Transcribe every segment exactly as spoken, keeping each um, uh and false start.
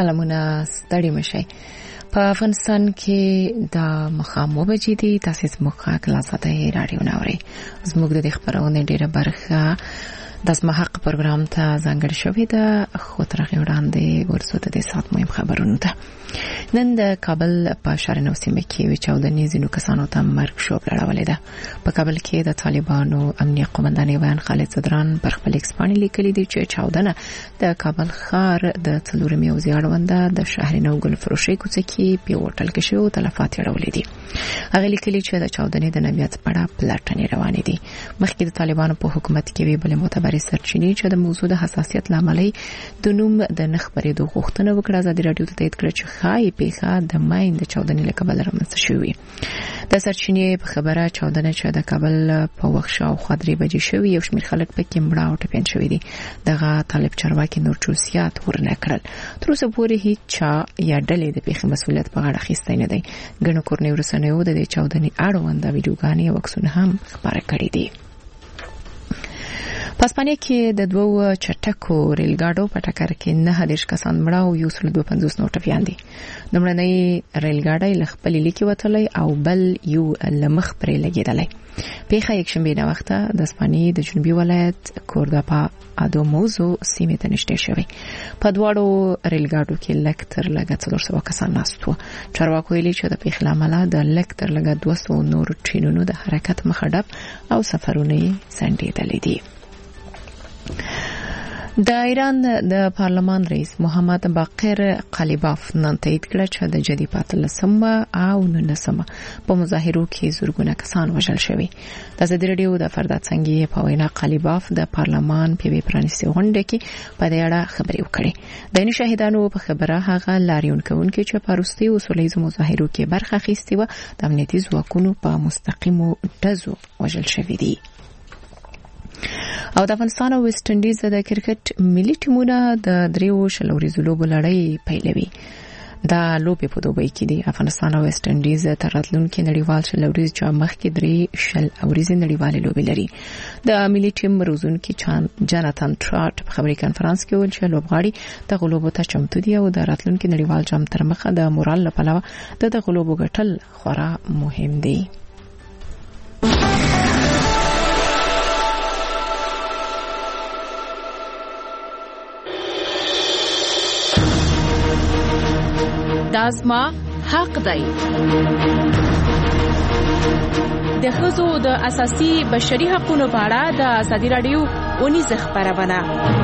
سلامونه ستړي مشي په افغانستان کې د مخامو بجې دي تاسو زموږه کلاساته رادیو ناوري زموږ د خبرونه ډیره برخه د سمحق پروګرام ته ځانګړی شوې ده خو تر هغه وړاندې ورسوته د سات مهم خبرونه ده نن د کابل په شهر نو سیمه کې وی چاودنې زینو کسانو ته مرګ شو لړولې ده په کابل کې د طالبانو امنیه قومندان بیان خالد صدران پر خپل ایکسپانی لیکلي دي چې چاودنه د کابل ښار د څلورمې وزیاړونده د شهر نو ګل فروشي کوڅه کې په هوټل کې شو تلفات لړولې دي هغه لیکلي چې د چاودنې د نویات پړه پلاټنې روانې دي مخکې د طالبانو په حکومت کې وی بل معتبر سرچینې چې د موضوع د حساسیت لامل د نوم د نخبرې د غوښتنه وکړه ازادي رادیو ته تایید کړ چې خای پیخه د ماین د چاودنې له کبل رامنځته شوې د سرچینې په خبره چاودنه چې د کابل په وښه او خاطري بجې شوې یو شمېر خلک پکې مړه او ټپيان شوې دي دغه طالب چارواکي نور چوسیات ورنه کړل تر اوسه پورې هیڅ چا یا ډلې د پیښې مسؤلیت په غاړه اخیستی نه دی ګڼو کورنۍ ورسنیو د چاودنې اړوند ویډیوګانې او عکسونه هم خبره کړې دي په اسپانیا کې د دوو چټکو ریل ګاډو په ټکر کې نه هدیش کسان مړه او یو سل دوه پنځوس نور ټپيان دي لومړنۍ ریل ګاډی له خپل لیکي وتلی او بل یو لمخ پرې لګیدلی پیښه یک شنبه د وخته د اسپانیې د جنوبي ولایت کورداپا ادوموزو سیمه ته نشته شوی په دواړو ریل ګاډو کې لکتر لګ څلور سوه کسان ناستو چارواکو ویلي چې د پیښې لامل د لکتر لګ دوه سوه نور ټرینونو د حرکت مخه ډب او سفرونه سنډېدلې دي د ایران د پارلمان رئیس محمد باقر قلیباف نن تایید کړ چې د جدي پاتلسمه او نولسمه په مظاهرو کې زورګونه کسان وژل شوي د ازادي رادیو د فردات څنګه په وینا قلیباف د پارلمان په پرانیستي غونډه کې په دې اړه خبرې وکړې د شاهدانو په خبره هغه لاریون کوونکي چې په روسي او سولېز مظاهرو کې برخه اخیستي و د امنیتي ځواکونو په مستقیمو ډزو وژل شوي دي او د افغانستان او ویسټ انډیز د کرکټ ملي ټیمونه د دریو شل ورځو لوبو لړۍ پیلوي دا لوبې په دوبۍ کې دي افغانستان او ویسټ انډیز تر راتلونکي نړیوال شل ورځې چې مخکې درې شل ورځې نړیوال لوبې لري د ملي ټیم روزونکي جاناتان ټراټ په خبري کانفرنس کې ویل چې لوبغاړي د غلوبو ته چمتو دي او د راتلونکي نړیوال جام تر مخه د مورال لپاره د غلوبو ګټل خورا مهم دي دازما حق دی د ښځو د اساسي بشري حقوقو په اړه د ازادي رادیو اونیزه خبرونه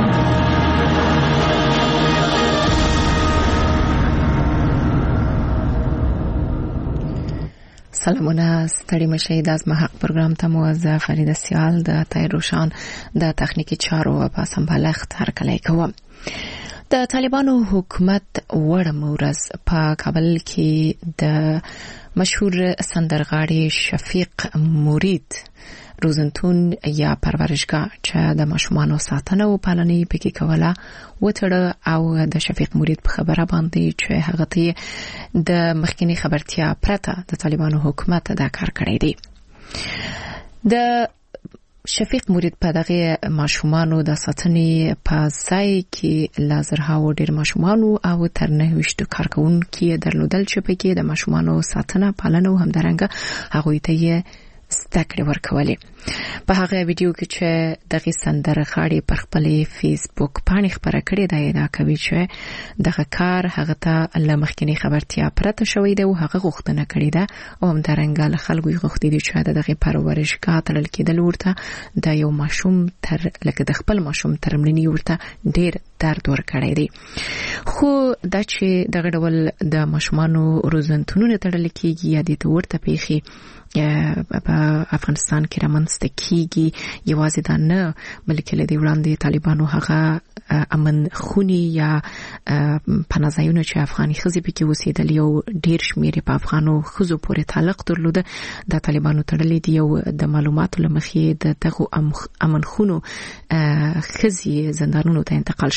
سلامونه ستړي مشي د ازما حق پروګرام ته موظف فرید سیال د تای روشان د تخنیکی چارو په سمبالښت هرکلی کوم د طالبانو حکومت وړ مورز په کابل کې د مشهور سندرغاړي شفیق مرید روزنتون یا پرورشګاه چې د ماشومانو ساتنه او پالنې پکې کوله وتړه او د شفیق مرید په خبره باندې چې هغه ته د مخکینی خبرتیا پرته د طالبانو حکومت دا کار کړی دی د شفیق مرید په دغه ماشومانو د ساتنې په ځای کې لازرها و ډیر ماشومانو او تر نه وشتو کارکونکو درلودل چې پکې د ماشومانو ساتنه پالنه او همدارنګه هغه ته ستکړه ورکولې په هغه ویډیو کې چې دغه سندرغاړي پر خپل فیسبوک باندې خبره کړې ده دا کوي چې دغه کار هغه ته لمخکینی خبرتیا پرته شوې ده او هغه غوښتنه کړې ده او همدارنګه له خلکو غوښتي دي چې دغه پرورشګاه تړل کېدل ورته د یو ماشوم تر لکه د خپل ماشوم تر مړینې ورته ډیر درد ورکړی دی خو دا چې دغه ډول د ماشومانو روزنتونونه تړل کېږي یا د ورته پیخي په افغانستان کې رامنځته کیږي یوازې دا نه بلکې له دې وړاندې طالبانو هغه امن خونی یا پنځایونه چې افغاني خزي پکې اوسېدل یو ډیر شمیر په افغانو خزو پورې تعلق درلوده د طالبانو تړلې دی او د معلوماتو لمخې د دغه امن خونو خزي زندانونو ته انتقال شوی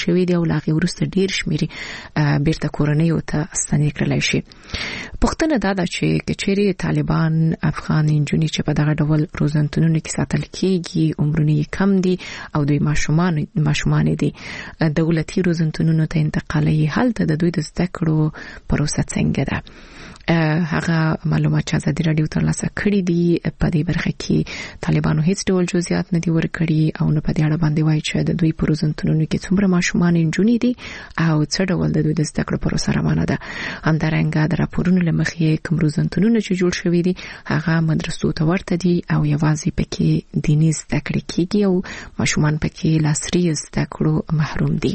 شوې دي او لاغي ورسته ډیر شمیري بیرته کورنۍ او ته ستنې کړلای شي. پښتنه دا ده چې کچېری طالبان افغان انجونی چې په دغه ډول روزنتونونو کې ساتل کیږي عمرونه کم دي او دوی ماشومان ماشومان دي دولتي روزنتونونو ته انتقالي حالت د دوی د زده کړو پروسه څنګه ده. هغه معلومات چې ازادي رادیو ترلاسه کړي دي په دې برخه کې طالبانو هیڅ ډول جزئیات نه دي ورکړي او نه په دې اړه باندې وایي چې د دوی پروزنتونونو کې څومره ماشومان انجونی دي او څه ډول د دوی د زده کړو پروسه روانه ده. همدارنګه د راپورونو لمخې کوم روزنتونونه چې جوړ شوي دي هغه مدرسو ته ورته دي او یوازې پکې دیني زده کړې کیږي او ماشومان پکې لاسري زده کړو محروم دي.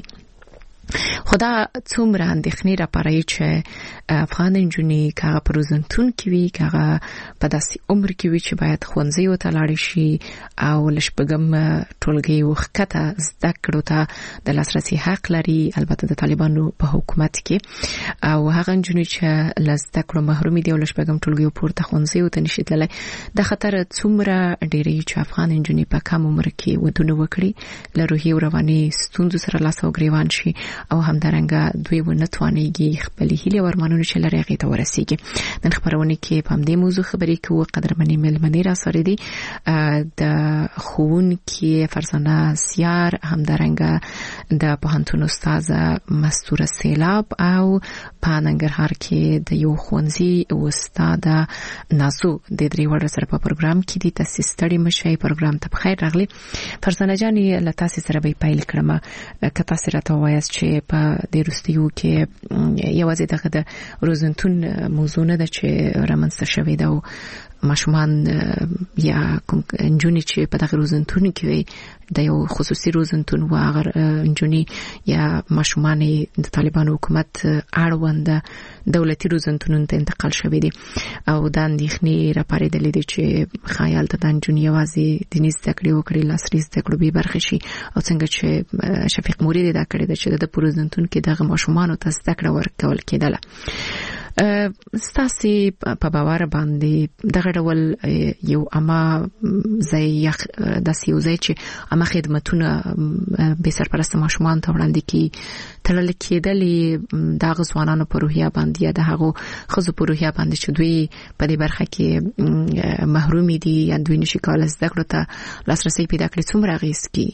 خدا څومره اندېښنې راپاري چې افغان انجونی کاغه پروزنتون کې وي کاغه په داسې عمر کې وي چې باید ښوونځي ته لاړ شي او لشپګم ټولګي وخته زده کړو ته د لاسرسي حق لري. البته د طالبانو په حکومت کې او هغه انجونی چې لزده کړو محروم دي او لشپګم ټولګي پورته ښوونځي ته نشي تللی د خطر څومره ډېری چې افغان انجونی په کم عمر کې ودونه وکړي له روحي او رواني ستونزو سره لاس او ګریوان شي او همدارنګه دوی ونه توانېږي خپل هیله ورمنونه چې لري هغه ته ورسیږي. نن خبرونه کې په دې موضوع خبرې کوو. قدرمنې ملمنې را سره دي د خوون کې فرزانه سیار همدارنګه د پوهنتون استاد مستوره سیلاب او په ننګرهار کې د یو ښوونځي استاد نازو د درې وړ سره په پروګرام کې دي. تاسو ستړي مشي پروګرام ته بخیر راغلي. فرزانه جاني له تاسو سره به پیل کړم. که تاسو راته وایاست چې په د روسیو کې یوازې دغه د روزنتون موضوع نه ده چې رامنځته شوې ده او ماشومان یا کوم انجونی چې په دغه روزنتون کې وي د یو خصوصي روزنتون و هغه انجونی یا ماشومان د طالبانو حکومت اړوند دولتي روزنتونونو ته انتقال شوې دي او د اندېښنې راپارېدلې دي چې خیال ته د انجونی یوازې د نس تکړه وکړي لاسري تکړه به برخه شي او څنګه چې شفیق مورید دا کړی د چې د روزنتون کې دغه ماشومان ته تکړه ورکول کېدله. ستاسي په باور باندې دغه ډول یو اما ځای د سیوزای چې اما خدماتونه به سرپرست ماشومان ته وړاندې کی تړل کېدلې د غوښوانانو په روحیه باندې یا د هغو خزو په روحیه باندې چې دوی په دې برخه کې محروم دي یا دوی نشي کولای زده کړو ته لاسرسي پیدا کړي څومره غیس کی.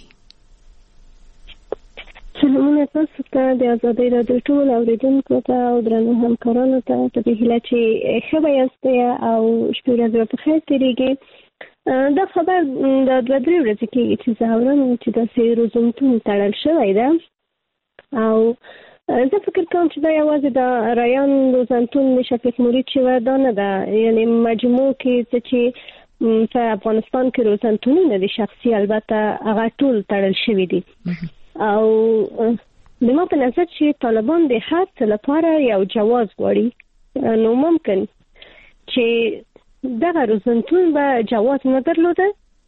سلامونه تاسو ته د ازادي رادیو ټول اوریدونکو ته او درنو همکارانو ته په دې هیله چې ښه یاست او شپه ورځ په خیر تیریږي. دا خبر د دوه درې ورځې کې چې زه اورم چې د روزنتون تړل شوی ده او زه فکر کوم چې دا یوازې د رایان روزنتون د شفیق مورید چې دا نه ده، یعنی مجموع کې چې په افغانستان کې روزنتونونه د شخصي البته هغه ټول تړل شوی دي او د ما په نظر چې طالبان د هر څه لپاره یو جواز غواړي، نو ممکن چې دغه روزنتون به جواز نه درلوده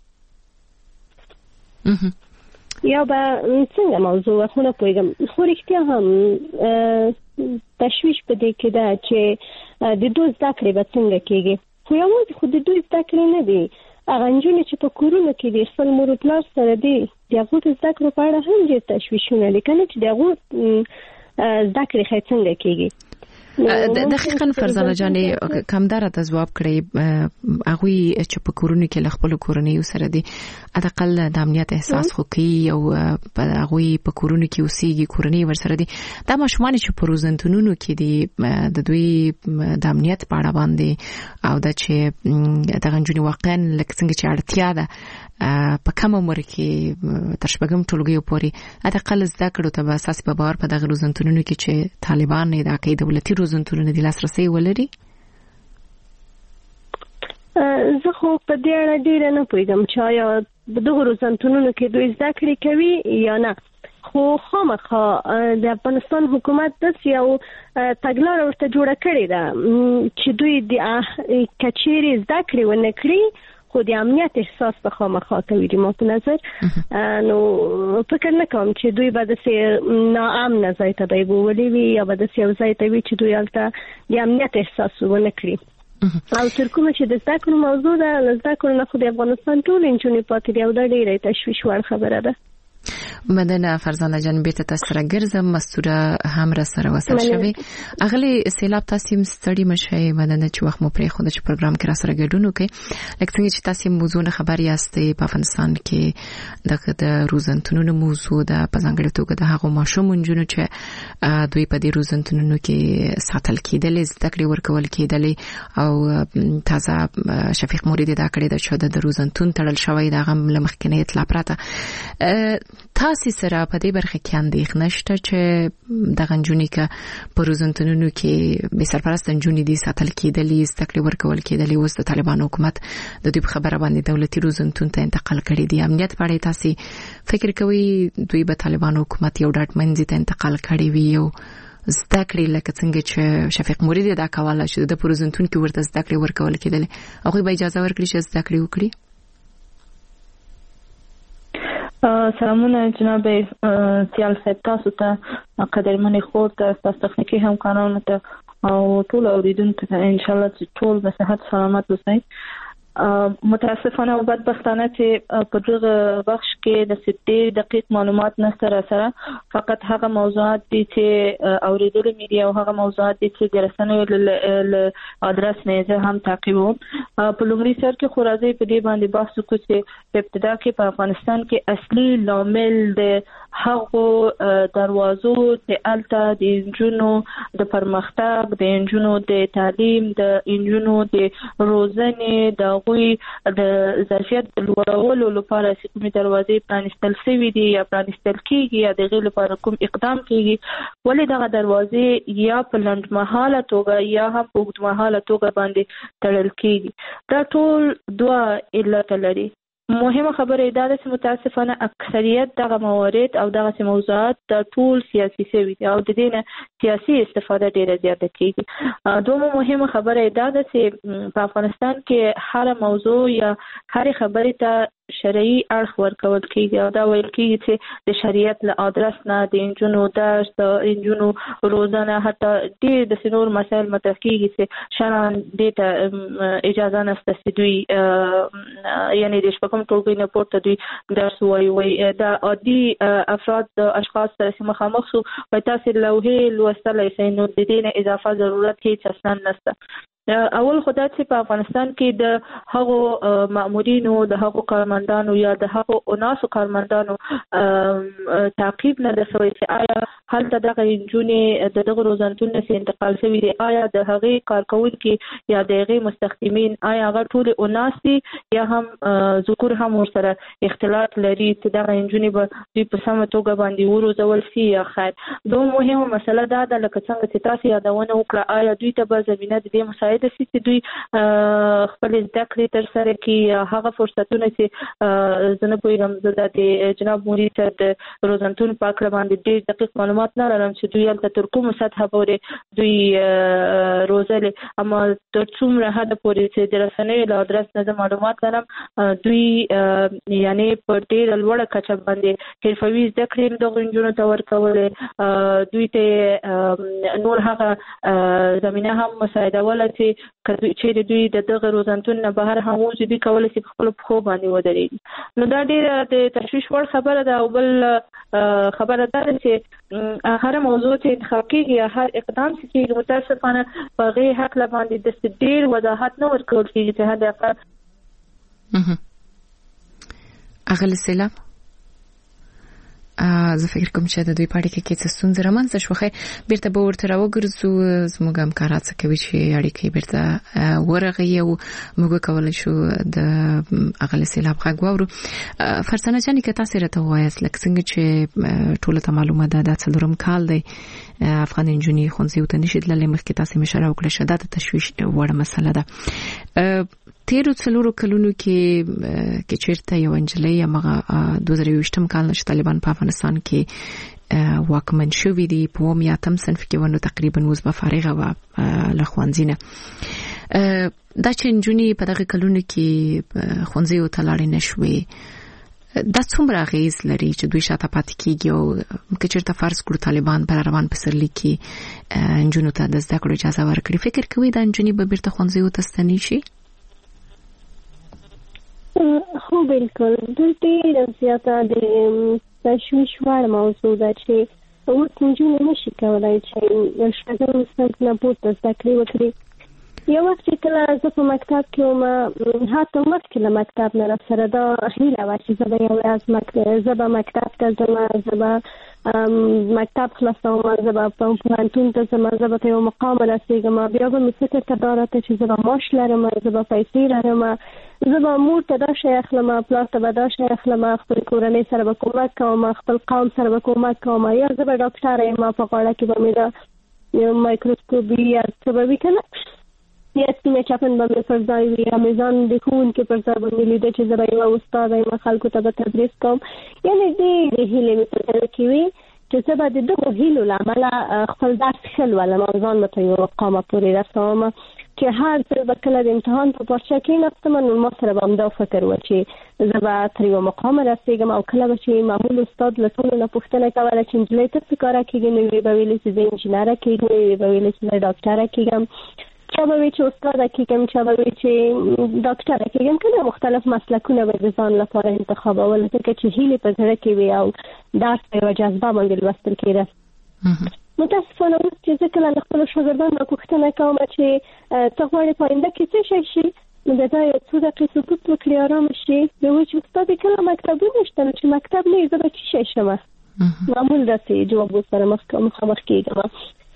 یا به څنګه موضوع خو نه پوهیږم. خو رښتیا هم تشویش په دې کې ده چې د دوی زده کړې به څنګه کېږي. خو یوازې خو د دوی زده کړې نه دي، هغه نجونې چې په کورونو کې د خپل مور او پلار سره دي د هغو د زده کړو په اړه هم ډېر تشویشونه دي، که نه چې د هغو زده کړې ښایي څنګه کېږي. دقیقاً فرزانه جانې کمداره ته ځواب کړی هغوی چې په کورونو کې له خپلو کورنیو سره دي حداقل د امنیت احساس خو کوي او هغوی په کورونو کې اوسېږي، کورنۍ ورسره دي. دا ماشومان چې په روزنتونونو کې دي د دوی د امنیت په اړه باندې او دا چې دغه نجونې واقعاً لکه څنګه چې اړتیا ده په کوم عمر کې تر شپږم ټولګیو پورې حداقل زده کړو ته به اساس په باور په دغه روزنتونونو کې چې طالبان نه دا کوي دولتي روزنتونونه د لاسرسي ولري. زه خو په دې اړه ډېر نه پوهیږم چې آیا دغه روزنتونونو کې دوی زده کړې کوي یا نه، خو خامخا د افغانستان حکومت داسې یو تګلاره ورته جوړه کړې ده چې دوی د کچېرې زده کړې ونه کړي خو د امنیت احساس به خامخا کوي. د ما په نظر نو فکر نه کوم چې دوی به داسې ناامنه ځای ته به بوولي وي یا به داسې یو ځای ته وي چې دوی هلته د امنیت احساس ونه کړي. او تر کومه چې د زده کړو موضوع ده، له زده کړو نه خو د افغانستان ټول نجونې پاتې دي او دا ډېره تشویش وړ خبره ده. مدنه فرزانه جان بیرته تاسو سره ګرځم مستوره هم را سره وصل شوی اغلی سیلاب تاسو مستړی مشه مدنه چې وخت مو پرې خو د پروګرام کې را سره ګډون وکي لکه څنګه چې تاسو موضوع خبر یاستئ په افغانستان کې د روزنتونو موضوع د پزانګړې توګه د هغو ماشومونو جنو چې دوی په دې روزنتونو کې ساتل کېدل زده کړې ورکول کېدل او تازه شفیق موریدي دا کړی د د روزنتون تړل شوی د غم لمخکنه اطلاع پراته تاسو سره په دې برخه کې اندېښنه شته چې د غنجونی کې په روزنتونونو کې به سرپرست جنونی دي ساتل کېدل زده کړې ورکول کېدل اوس د طالبانو حکومت د دې خبره باندې دولتي روزنتون ته انتقال کړی دی امنیت په اړه تاسو فکر کوئ دوی به طالبانو حکومت یو ډاټمنځ ته انتقال کړی وي او زده کړې لکه څنګه چې شفیق موریدي دا کوله چې د پروزنتون کې ورته زده کړې ورکول کېدل هغه به اجازه ورکړي چې زده کړې وکړي سلامونه جناب سیال صاحب تاسو ته قدرمنې خور ته تاسو تخنیکی همکارانو ته او ټول اوریدونکو ته ان شاء الله چې ټول به صحت سلامت اوسئ متاسفانه او بدبختانه چې په دغه بخش کې د ستې دقیق معلومات نه سره سره فقط هغه موضوعات دي چې اوریدل میډیا او هغه موضوعات دي چې د رسنیو له ادرس نه زه هم تعقیبوم په لومړي سر کې خو راځي په دې باندې بحث وکړو چې په ابتدا کې په افغانستان کې اصلي لامل د هغه دروازو د الته د انجونو د پرمختګ د انجونو د تعلیم د انجونو د روزنې د غوي د ظرفیت لوړولو لپاره چې کومې دروازې پرانستل شوې دي یا پرانستل کیږي یا د غیر لپاره کوم اقدام کیږي ولې دغه دروازې یا په لنډمحاله توګه یا هم په اوږدمحاله توګه باندې تړل کیږي دا ټول دوه علت لري مهمه خبره دا ده چې متاسفانه اکثریت دغه موارد او دغه موضوعات د ټول سیاسي شوي دي او د دې نه سیاسي استفاده ډیره زیاته کیږي دومره مهمه خبره دا ده چې په افغانستان کې هر موضوع یا هر خبره ته شرعي اړخ ورکول کیږي او دا ویل کیږي چې د شریعت له ادرس نه د انجونو درس د انجونو روزانه حتی د سنور مسائل مطرح کیږي چې شرعاً دې ته اجازه نشته چې دوی یعنی د شپږم ټولګي نه پورته دوی درس وایي وایي دا عادي افراد د اشخاص سره مخامخ شو په تاسو لوحې لوستلای شئ نو د دې نه اضافه ضرورت هیڅ اصلا نشته اول خدای چې په افغانستان کې د هغو مامورینو د هغو کارمندانو یا د هغو اناسو کارمندانو تعقیب نه د شوی چې آیا هلته دغه انجونې د دغه روزنتون نه انتقال شوي دي آیا د هغې کارکوونکي یا د هغې مستخدمین آیا هغه ټول اناس دي یا هم ذکور هم ورسره اختلاط لري چې دغه انجونې به دوی په سمه توګه باندې وروزول شي یا خیر دوه مهمه مسله دا ده لکه څنګه چې تاسو یادونه وکړه آیا دوی ته به زمینه د دې مسایل د سې دوی خپل زده کړې تر سره کې هغه فرصتونه چې زه نه پوهېږم زه د جناب مورید صاحب د روزنتون په اړه باندې ډېر دقیق معلومات نه لرم چې دوی هلته تر کومه سطحه پورې دوی روزلې اما تر څومره حده پورې چې د رسنیو له ادرس نه زه معلومات لرم دوی یعنې په ډېره لوړه کچه باندې حرفوي زده کړې دغو نجونو ته ورکولې دوی ته نور هغه زمینه هم مساعدوله چې چې دوی د دغه روزنتون نه بهر هم وځي دوی کولی شي په خپلو پښو باندې ودرېږي نو دا ډېره د تشویش وړ خبره ده او بل خبره دا ده چې هره موضوع چې انتخاب کېږي یا هر اقدام چې کېږي متاسفانه په هغې هکله باندې داسې ډېر وضاحت نه ورکول کېږي چې حداقل اغلې سیلاب زه فکر کوم چې د دوی په اړیکه کې څه ستونزې رامنځته شوې بیرته به ورته راوګرځو زموږ همکاران څه کوي چې اړیکې بیرته ورغوي او موږ کولی شو د اغلې سیلاب غږ واورو فرزانه جانې که تاسې راته ووایاست لکه څنګه چې ټولو ته معلومه ده دا څلورم کال دی افغان نجونې ښوونځیو ته نشي تللی مخکې تاسې مې اشاره وکړه چې دا د تشویش وړه مسله ده تیرو څلورو کلونو کې کې چیرته یو نجلۍ هغه دوه زره یوویشتم کال نه چې طالبان په افغانستان کې واکمن شوي دي په اووم یا اتم صنف کې ونه تقریبا اوس به فارغه وه له ښوونځي نه دا چې نجونې په دغه کلونو کې ښوونځیو ته لاړې نه شوې دا څومره اغیز لري چې دوی شاته پاتې کېږي او که چېرته فرض کړو طالبان پر روان پسرلي کې نجونو ته د زده کړو اجازه ورکړي فکر کوي دا نجونې به بیرته ښوونځیو ته ستنې شي خو بالکل دوی ډېر زیاته د تشویش وړ موضوع ده چې اوس نجونې نشي کولی چې شپږم صنف نه پورته زده کړې وکړي. یو وخت چې کله زه په مکتب کې وم، حتی مخکې له مکتب نه راسره دا هیله وه چې زه به یو ورځ زه به مکتب ته ځم، زه به مکتب خلاصوم، زه به پوهنتون ته ځم، زه به ته یو مقام رسېږم. بیا به مې فکر ته دا راته چې زه به معاش لرم، زه به پیسې لرم، زه به مور ته دا شی اخلم، پلار ته به دا شی اخلم، خپل کورنۍ سره به کومک کوم، خپل قوم سره به کومک کوم، یا زه به ډاکټره یم، په غاړه کې به مې دا مایکروسکوپ وي یا څه به وي که نه، یا سیمه چپن به مې پر ځای وي، یا مې ځان د ښوونکي پر ځای به مې لیده چې زه به یوه استاده یم، خلکو ته به تدریس کوم. یعنې ډېرې هیلې مې په زړه کې وي چې زه به د دغو هیلو له امله خپل درس ښه لولم او ځان به تر یو مقامه پورې رسوم چې هر ځل به کله د امتحان په پارچه کېناستم نو ما سره به همدا فکر و چې زه به تر یوه مقامه رسېږم. او کله به چې معمول استاد له ټولو نه پوښتنه کوله چې نجلۍ ته څه کاره کېږي، نو یوې به ویلې چې زه انجینره کېږم، یوې به ویلې چې زه ډاکټره کېږم، چا به وی چې استاده کېږم، چا به وی چې ډاکټره کېږم، که نه مختلف مسلکونه به د ځان لپاره انتخابول، ځکه چې هیلې په زړه کې وي او درس په یوه جذبه باندې لوستل کېده. متاسفانه اوس چې زه کله له خپلو شاګردانو نه پوښتنه کوم چې ته غواړې په آینده کې څه شی شي، نو د دا یو څو دقیقې سکوت وکړي، ارامه شي، بیا وایي چې استادې کله مکتبونه شته، نو چې مکتب نه وي زه به څه شی شم. معمول داسې جواب سره مخامخ کېږم.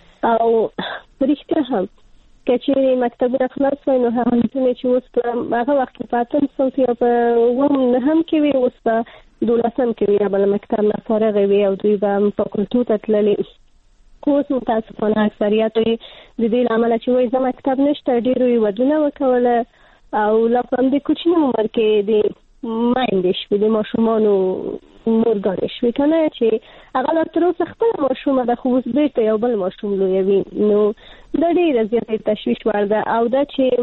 او په رښتیا هم که چېرې مکتبونه خلاص وای نو هغه نجونې چې اوس په هغه وخت کې په اتم صنف یا په اووم نهم کې وي، اوس په دولسم کې وي، یا به له مکتب نه فارغې وي او دوی به فاکولټو ته تللې. اوس متاسفانه اکثریت یې د دې له امله چې وایي زه مکتب نشته، ډېرو یې ودونه وکوله او لا په همدې کوچني عمر کې د میندې شوې، د ماشومانو مورګانې شوې، که نه چې هغه لا تر اوسه خپله ماشومه ده خو اوس بېرته یو بل ماشوم لویوي. نو دا ډېره زیاته تشویش وړ ده. او دا چې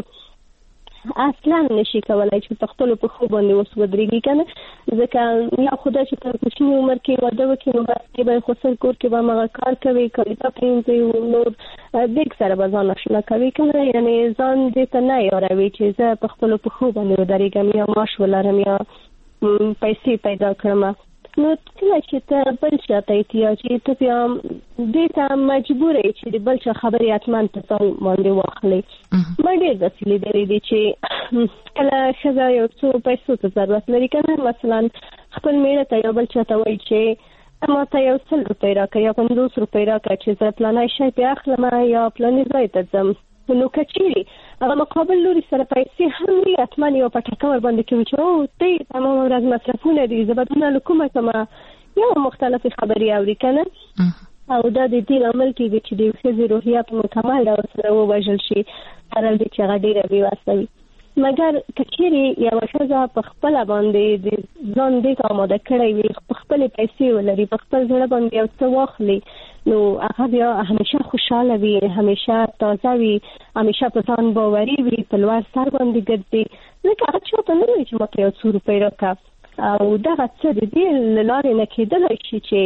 اصلا نشي کولی چې په خپلو پښو باندې اوس ودرېږي، که نه، ځکه یا خو دا چې په کوچني عمر کې واده وکړي نو بس کې به خو سل کور کې به همغه کار کوي، کالیزه پرېمځي، نور دیګ سره به ځان اشنا کوي، که نه، یعنې ځان دې ته نه یاروي چې زه په خپلو پښو باندې ودرېږم، یا معاش ولرم، یا پیسې پیدا کړم. نو کله چې ته بل چا ته احتیاج یې، ته بیا دې ته مجبور یې چې د بل چا خبرې حتما په ځان باندې واخلې. ما ډېر داسې لیدلي دي چې کله ښځه یو څو پیسو ته ضرورت لري، که نه، مثلا خپل مېړه ته یا بل چا ته وایي چې ما ته یو سل روپۍ راکړه یا پنځوس روپۍ راکړه چې زه پلانی شی پې اخلم یا پلاني ځای ته ځم. نو که چېرې هغه مقابل لوري سره پیسې هم وي، حتما یو پټکه ورباندې کوي چې او ته تمام ورځ مصرفونه دي، زه به دونه له کومه کومه یا مختلفې خبرې اوري، که نه. او دا د دې لامل کېږي چې د یو ښځې روحیه په مکمل ډول سره ووژل شي، هر دې چې هغه ډېره بېوسه وي. مګر که چېرې یوه ښځه په خپله باندې د ځان دې ته اماده کړی وي، په خپلې پیسې ولري، په خپل زړه باندې یو څه واخلي، نو هغه بیا همیشه خوشحاله وي، همیشه تازه وي، همیشه په ځان باوري وي، په لوړ سر باندې ګرځي، ځکه هغه چا ته نه وایي چې ما ته یو څو روپۍ راکړه. او دغه څه د دې له لارې نه کېدلی شي چې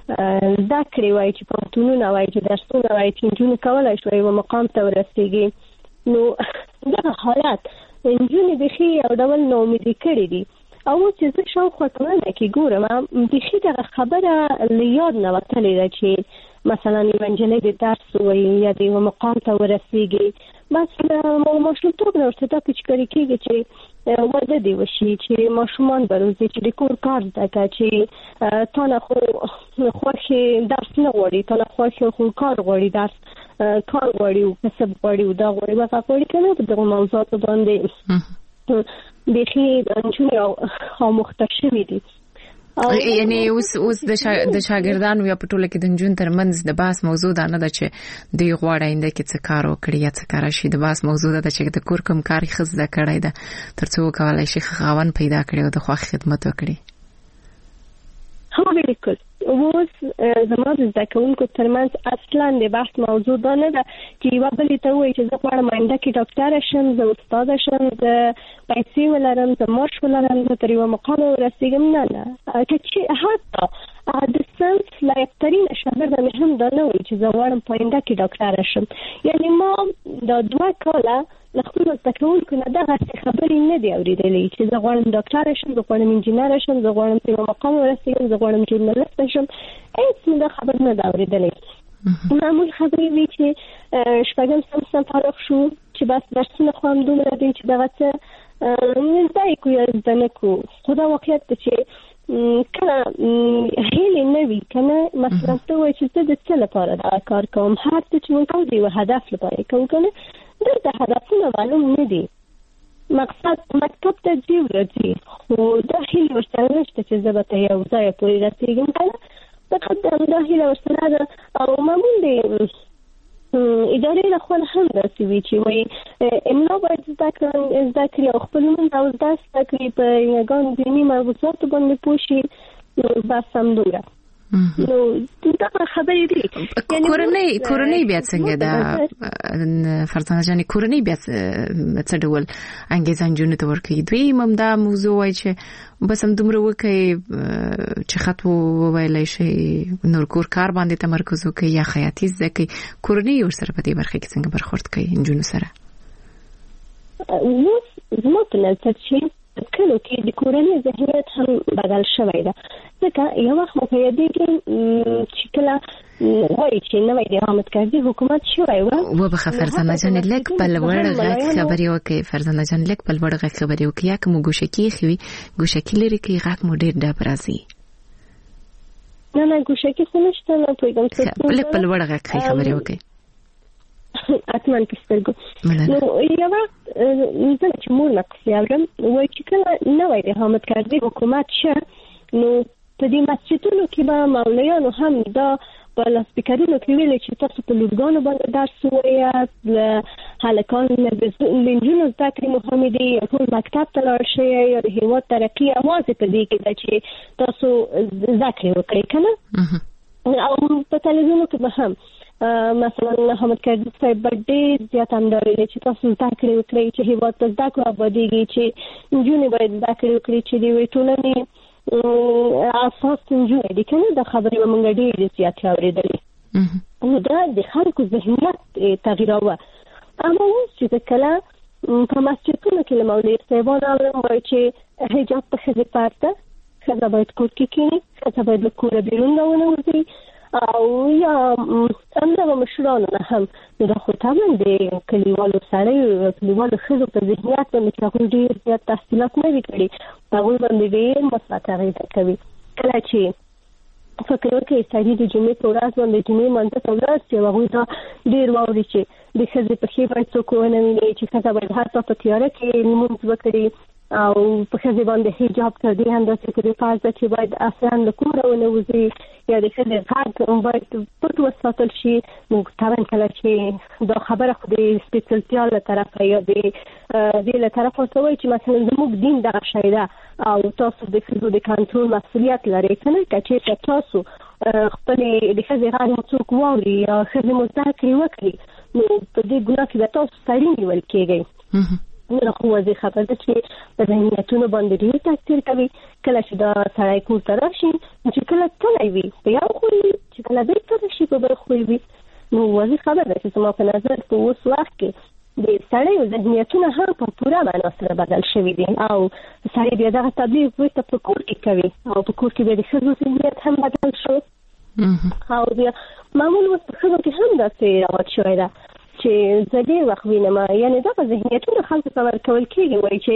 زده کړې وایي، چې پوهنتونونه وایي، چې درسونه وایي، چې نجونې کولی شوی یوه مقام ته ورسېږي. نو دغه حالت نجونې بیخي یو ډول ناامیدي کړي دي. او اوس چې زه شاوخوا ټولنه کې ګورم بیخي دغه خبره له یاد نه وتلې ده چې مثلا یوه نجلۍ د درس ووایي یا د یوه مقام ته ورسېږي، بس له ماشومتوب نه ورته دا پېچکاري کېږي چې واده دې وشي، چې ماشومان به روزي، چې د کور کار زده کړه، چې تا نه خو خوښې درس نه غواړي، تا نه خوښې خو کار غواړي، درس کار غواړي او کسب غواړي او دا غواړي هغه غواړي، که نه. په دغو موضوعاتو باندې بیخي نجونې آموخته شوي دي. یعنی اوس اوس د شاګردانو یا په ټوله کې د نجونو ترمنځ د بحث موضوع دا نه ده چې دوی غواړي آینده کې څه کار وکړي یا څه کار شي. د بحث موضوع ده چې د کور کوم کار ښه زده کړی ده تر څو وکولای شي خاوند پیدا کړي او د خوښ خدمت وکړي. هو بالکل. اوس زما د زده کوونکو ترمنځ اصلا د بحث موضوع دا نه ده چې یوه بلې ته ووایي چې زه غواړم آینده کې ډاکټره شم، زه استاده شم، زه پیسې ولرم، زه معاش ولرم، زه تر یوه مقامه ورسېږم. نه نه، که چې حتی د ساينس لایقترین شاګرد مې هم دا نه وایي چې زه غواړم په آینده کې ډاکټر شم. یعنی ما دا دوه کاله له خپلو زده کوونکو نه دغسې خبرې نه دي اورېدلې چې زه غواړم ډاکټر شم، زه غواړم انجینر شم، زه غواړم په یو مقام ورسېږم، زه غواړم ژورنالیست شم. هېڅ مې دا خبر نه ده اورېدلې. معمول خبرې وي چې شپږم صنف نه فارغ شو چې بس درسونه خو هم دومره دي چې دغه څه زده یې کړو یا زده نه کړو. خو دا واقعیت ده چې کله هیلې نه وي که نه مثلا ته وایي چې زه د څه لپاره دغه کار کوم. هر څه چې موږ کوو د یوه هدف لپاره یې کوو که نه. دلته هدفونه معلوم نه دي. مقصد مکتب ته ځي ورځي خو دا هیلې ورسره نشته چې زه به ته یو ځایه پورې رسېږم که نه. فقط دا هیله ورسره ده. او معمول د ادارې لخوا هم داسې وي چې وایي املا باید زده کړم زده کړي او خپل لمونځ او زده زده کړي په یګانو دیني مربوطاتو باندې پوه شي بس همدومره. نو دغه خبرې دي. کورنۍ کورنۍ بیا څنګه ده فرزانه جانې؟ کورنۍ بیا څه ډول انګیزه نجونو ته ورکوي؟ دوی هم دا موضوع وایي چې بس همدومره وکړئ چې خط وویلی شي، نور کور کار باندې تمرکز وکړئ یا خیاطي زده کړئ. کورنۍ ورسره په دې برخه کې څنګه برخورد کوي نجونو سره؟ اوس زما په نظر چې کلو کې د کورنۍ ذهنیت هم بدل شوی ده. ځکه یو وخت مو په یادېږي چې کله وایي چې نوی د اقامتګردي حکومت شوی و. وبخښه فرزانه جانې لږ په لوړ غږ خبرې وکړئ. فرزانه جان لږ په لوړ غږ خبرې وکړئ. یا که مو ګوشکي ایښي وي ګوشکي لرې کړئ، غږ مو ډېر ډب راځي. نه نه ګوشکي خو نشته، نه پوهېږم. لږ په لوړ غږ خبرې وکړئ. اتمن په سترګو. نو یو وخت زه چې مور نه قصې اورم وایي چې کله نوی د اقامتګردي حکومت شه نو په دې مسجدونو کې به مولایانو هم دا په لاسپیکرونو کې ویلي چې تاسو په لورګانو باندې درس ووایاست، له هلکانو نه د نجونو زده کړې مهمې دي، ټول مکتب ته لاړ شئ یا د هېواد ترقي یوازې په دې کې ده چې تاسو زده کړې وکړئ که نه. او په تلویزیونو کې به هم مثلا احمدکردي صاحب ډېر زیات همدا ویلي چې تاسو زده کړې وکړئ چې هېواد په زده کړو ابادېږي، چې نجونې باید زده کړې وکړي چې د یوې ټولنې اساس نجونې دي که نه. دا خبرې به موږ ډېرې زیاتې اورېدلې. نو دا د خلکو ذهنیت تغییراوه. اما اوس چې زه کله په مسجدونو کې له مولوي صاحبانو اورم وایي چې حجاب په ښځې فرض ده، ښځه باید کور کې کښېني، ښځه باید له کوره بیرون راونه وځي. او یا همدغه مشرانو نه هم نو دا خو طبعا د کلیوالو سړیو کلیوالو ښځو په ذهنیت باندې چې هغوی ډېر زیات تحصیلات نه وي کړي هغوی باندې ډېر مثبت اغېزه کوي. کله چې فکر وکړئ سړي د جمعې په ورځ باندې جمعې لمانځه ته ولاړ شي او هغوی ته ډېر واوري چې د ښځې پښې باید څوک ونه ویني، چې ښځه باید هر څه په تیاره کې لمونځ وکړي او په ښځې باندې حجاب تر دې اندازې پورې فرض ده چې باید اصلا له کوره ونه وځي یا د ښځې غږ باید پټ وساتل شي. نو طبعا کله چې دا خبره خو د سپېڅلتیا له طرفه یا د دې له طرفه ورته وایي چې مثلا زموږ دین دغه شی ده او تاسو د ښځو د کنټرول مسؤلیت لرئ که نه. که چېرته تاسو خپلې د ښځې غږ مو څوک واوري یا ښځې مو زده کړې وکړي نو په دې ګناه کې به تاسو سړي نیول کېږئ. نو خو واضح خبره ده چې په ذهنیتونو باندې ډېر تاثیر کوي. کله چې دا سړی کور ته راشي چې کله تللی وي په یو خوی وي، چې کله بېرته راشي په بل خوی وي. نو واضح خبره ده چې زما په نظر په اوس وخت کې د سړیو ذهنیتونه هم په پوره معنا سره بدل شوي دي او سړی بیا دغه تبلیغ وروسته په کور کې کوي او په کور کې بیا د ښځو ذهنیت هم بدل شو. او بیا معمول اوس په ښځو کې هم داسې رواج شوی ده چې زه ډېر وخت وینم یعنې دغه ذهنیتونه خلکو ته ورکول کېږي. وایي چې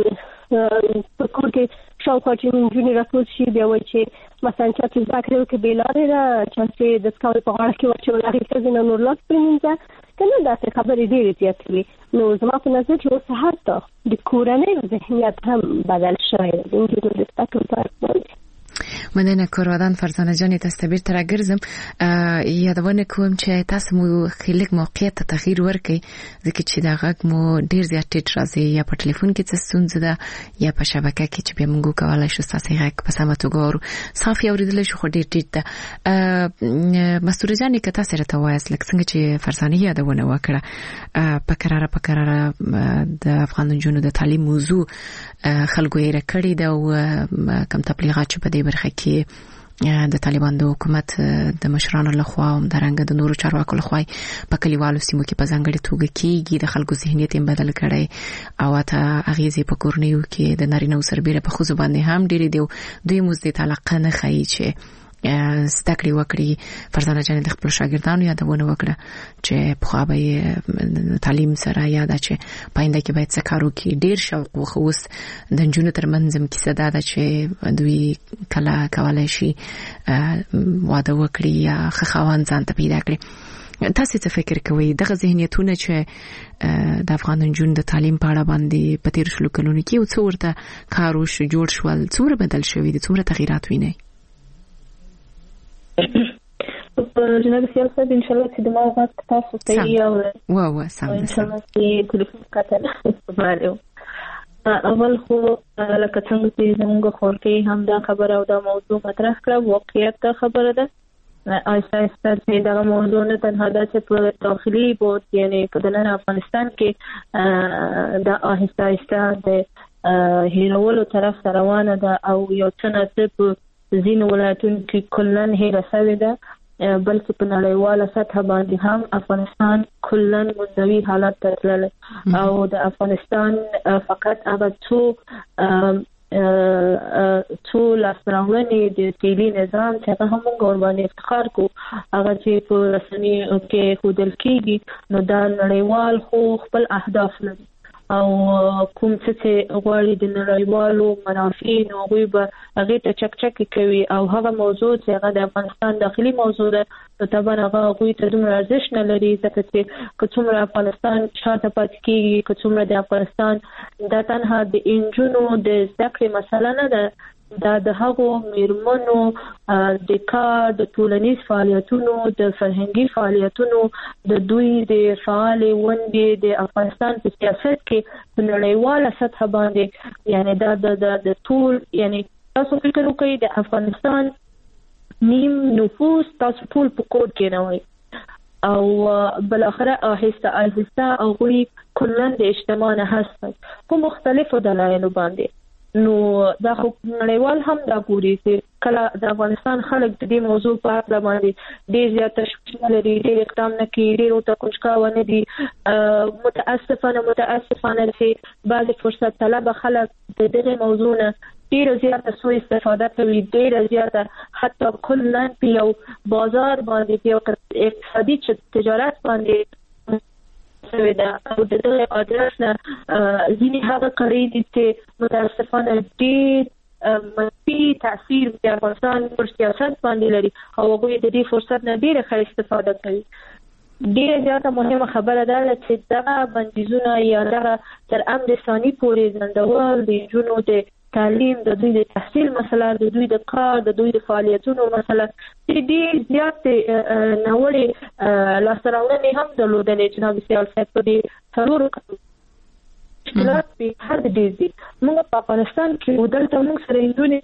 په کور کې شاوخوا چې نجونې راټول شي بیا وایي چې مثلا چا چې زده کړې وکړي بې لارې ده، چا چې دستکول په غاړه کې واچول هغې ښځې نه نور لاس پرېمینځه که نه. داسې خبرې ډېرې زیاتې وي. نو زما په نظر چې اوس حتی د کورنیو ذهنیت هم بدل شوی دی د نجونو د زده کړو په اړه باندې. مننه کارودان فرزانه جان. تاسو ته بیرته راګرځم. یادونه کوم چې تاسو مو خلک موقعیت ته تغییر ورکړي ځکه چې دا غږ مو ډیر زیات ټیټ راځي یا په ټلیفون کې څه ستونزه ده یا په شبکه کې چې به موږ کولای شو تاسو غږ په سمه توګه ورو صافي اوریدل شو خو ډیر ټیټ ده. مستور جان که تاسو راته وایاست لکه څنګه چې فرزانه یادونه وکړه په قراره په قراره د افغان جنونو د تعلیم موضوع خلکو یې راکړی دا او کم تبلیغات چې په دې برخه کې د طالبان د حکومت د مشرانو لخوا او درنګ د نورو چارواکو لخوا په کلیوالو سیمو کې په ځانګړي توګه کېږي د خلکو ذهنیت یې بدل کړي او اته اغیزې په کورنیو کې د نارینه او سربېره په خو باندې هم ډېری دی دوی مزد تعلق نه خایي چې ستکړی وکړي فرزانه جان د خپل شاګردانو یادونه وکړه چې په خو به تعلیم سره یاد چې پاینده کې باید څه کارو کې ډیر شوق وخوس د جنونو ترمنځ کیسه دا ده چې دوی کله کولای شي واده وکړي یا خخوان ځان ته پیدا کړي تاسو څه فکر کوئ دغه ذهنیتونه چې د افغان جنونو د تعلیم په اړه باندې په تیر شلو کلونو کې او څو ورته کارو شو جوړ شول څومره بدل شوی دي څومره تغیرات ویني جناب سیاست ان شاء الله چې د ما وخت تاسو ته یو وا وا سم ان شاء الله چې ټلیفون کاته بارو اول خو لکه څنګه چې زموږ خورتي هم دا خبره او دا موضوع مطرح کړه واقعیت خبره ده آیسته آیسته چې دا موضوع نه تنها دا چې په داخلي بود یعنی په دننه افغانستان کې دا آیسته آیسته د هیرولو طرف روانه ده او یو څه نه ځینې ولایتونو کې کلن هیره شوې ده بلکې په نړیواله سطح باندې هم افغانستان کلن مزوي حالت ته تللی او د افغانستان فقط هغه څو څو لاسراوړنې د تیلي نظام چې هغه هم موږ ورباندې افتخار کوو هغه چې په رسنیو کې ښودل کېږي نو دا نړیوال خو خپل اهداف لري او کوم څه غواړي د نړیوالو منافع نو غوي به هغه ته چک چک کوي او هغه موضوع چې هغه د افغانستان داخلي موضوع ده نو طبعا هغه غوي ته دومره ارزښت نه لري ځکه چې کومه افغانستان شاته پاتې کیږي کومه د افغانستان د تنها د انجونو د ذکر مسله نه ده دا د هغو میرمنو د کار د ټولنیز فعالیتونو د فرهنګي فعالیتونو د دوی د فعال ونډې د افغانستان په سیاست کې په نړیواله سطح باندې یعنی دا د د ټول یعنی تاسو فکر وکړئ د افغانستان نیم نفوس تاسو ټول په کوډ کې نه وای او بل اخره آهسته آهسته او غوي کلن د اجتماع نه هست په مختلفو دلایلو باندې نو دا خو نړیوال هم دا ګوري چې کله د افغانستان خلک د دې موضوع په اړه باندې ډېر زیات تشویش لري ډېر اقدام نه کوي ډېر او تکنجکاوه نه دي متاسفانه متاسفانه چې بعض فرصت طلب خلک د دغه موضوع نه ډېر زیات سوء استفاده کوي ډېر زیات حتی کلن په یو بازار باندې په یو اقتصادي تجارت باندې سوي دا او د دغه ادرس نه ځینې هغه کړي دي چې متاسفانه ډېر منفي تاثیر د افغانستان پر سیاست باندې لري او هغوی د دې فرصت نه ډېره ښه استفاده کوي ډېره زیاته مهمه خبره ده چې دغه بندیزونه یا دغه تر امر ثاني پورې ځنډول د نجونو د تعلیم د دوی د تحصیل مسله د دوی د کار د دوی د فعالیتونو مسله چې ډېر زیات ناوړې لاسته راوړنې هم درلودلې جناب سیاست په دې څلورو مشکلات په هر ډېر دي موږ په افغانستان کې دلته موږ سره نجونې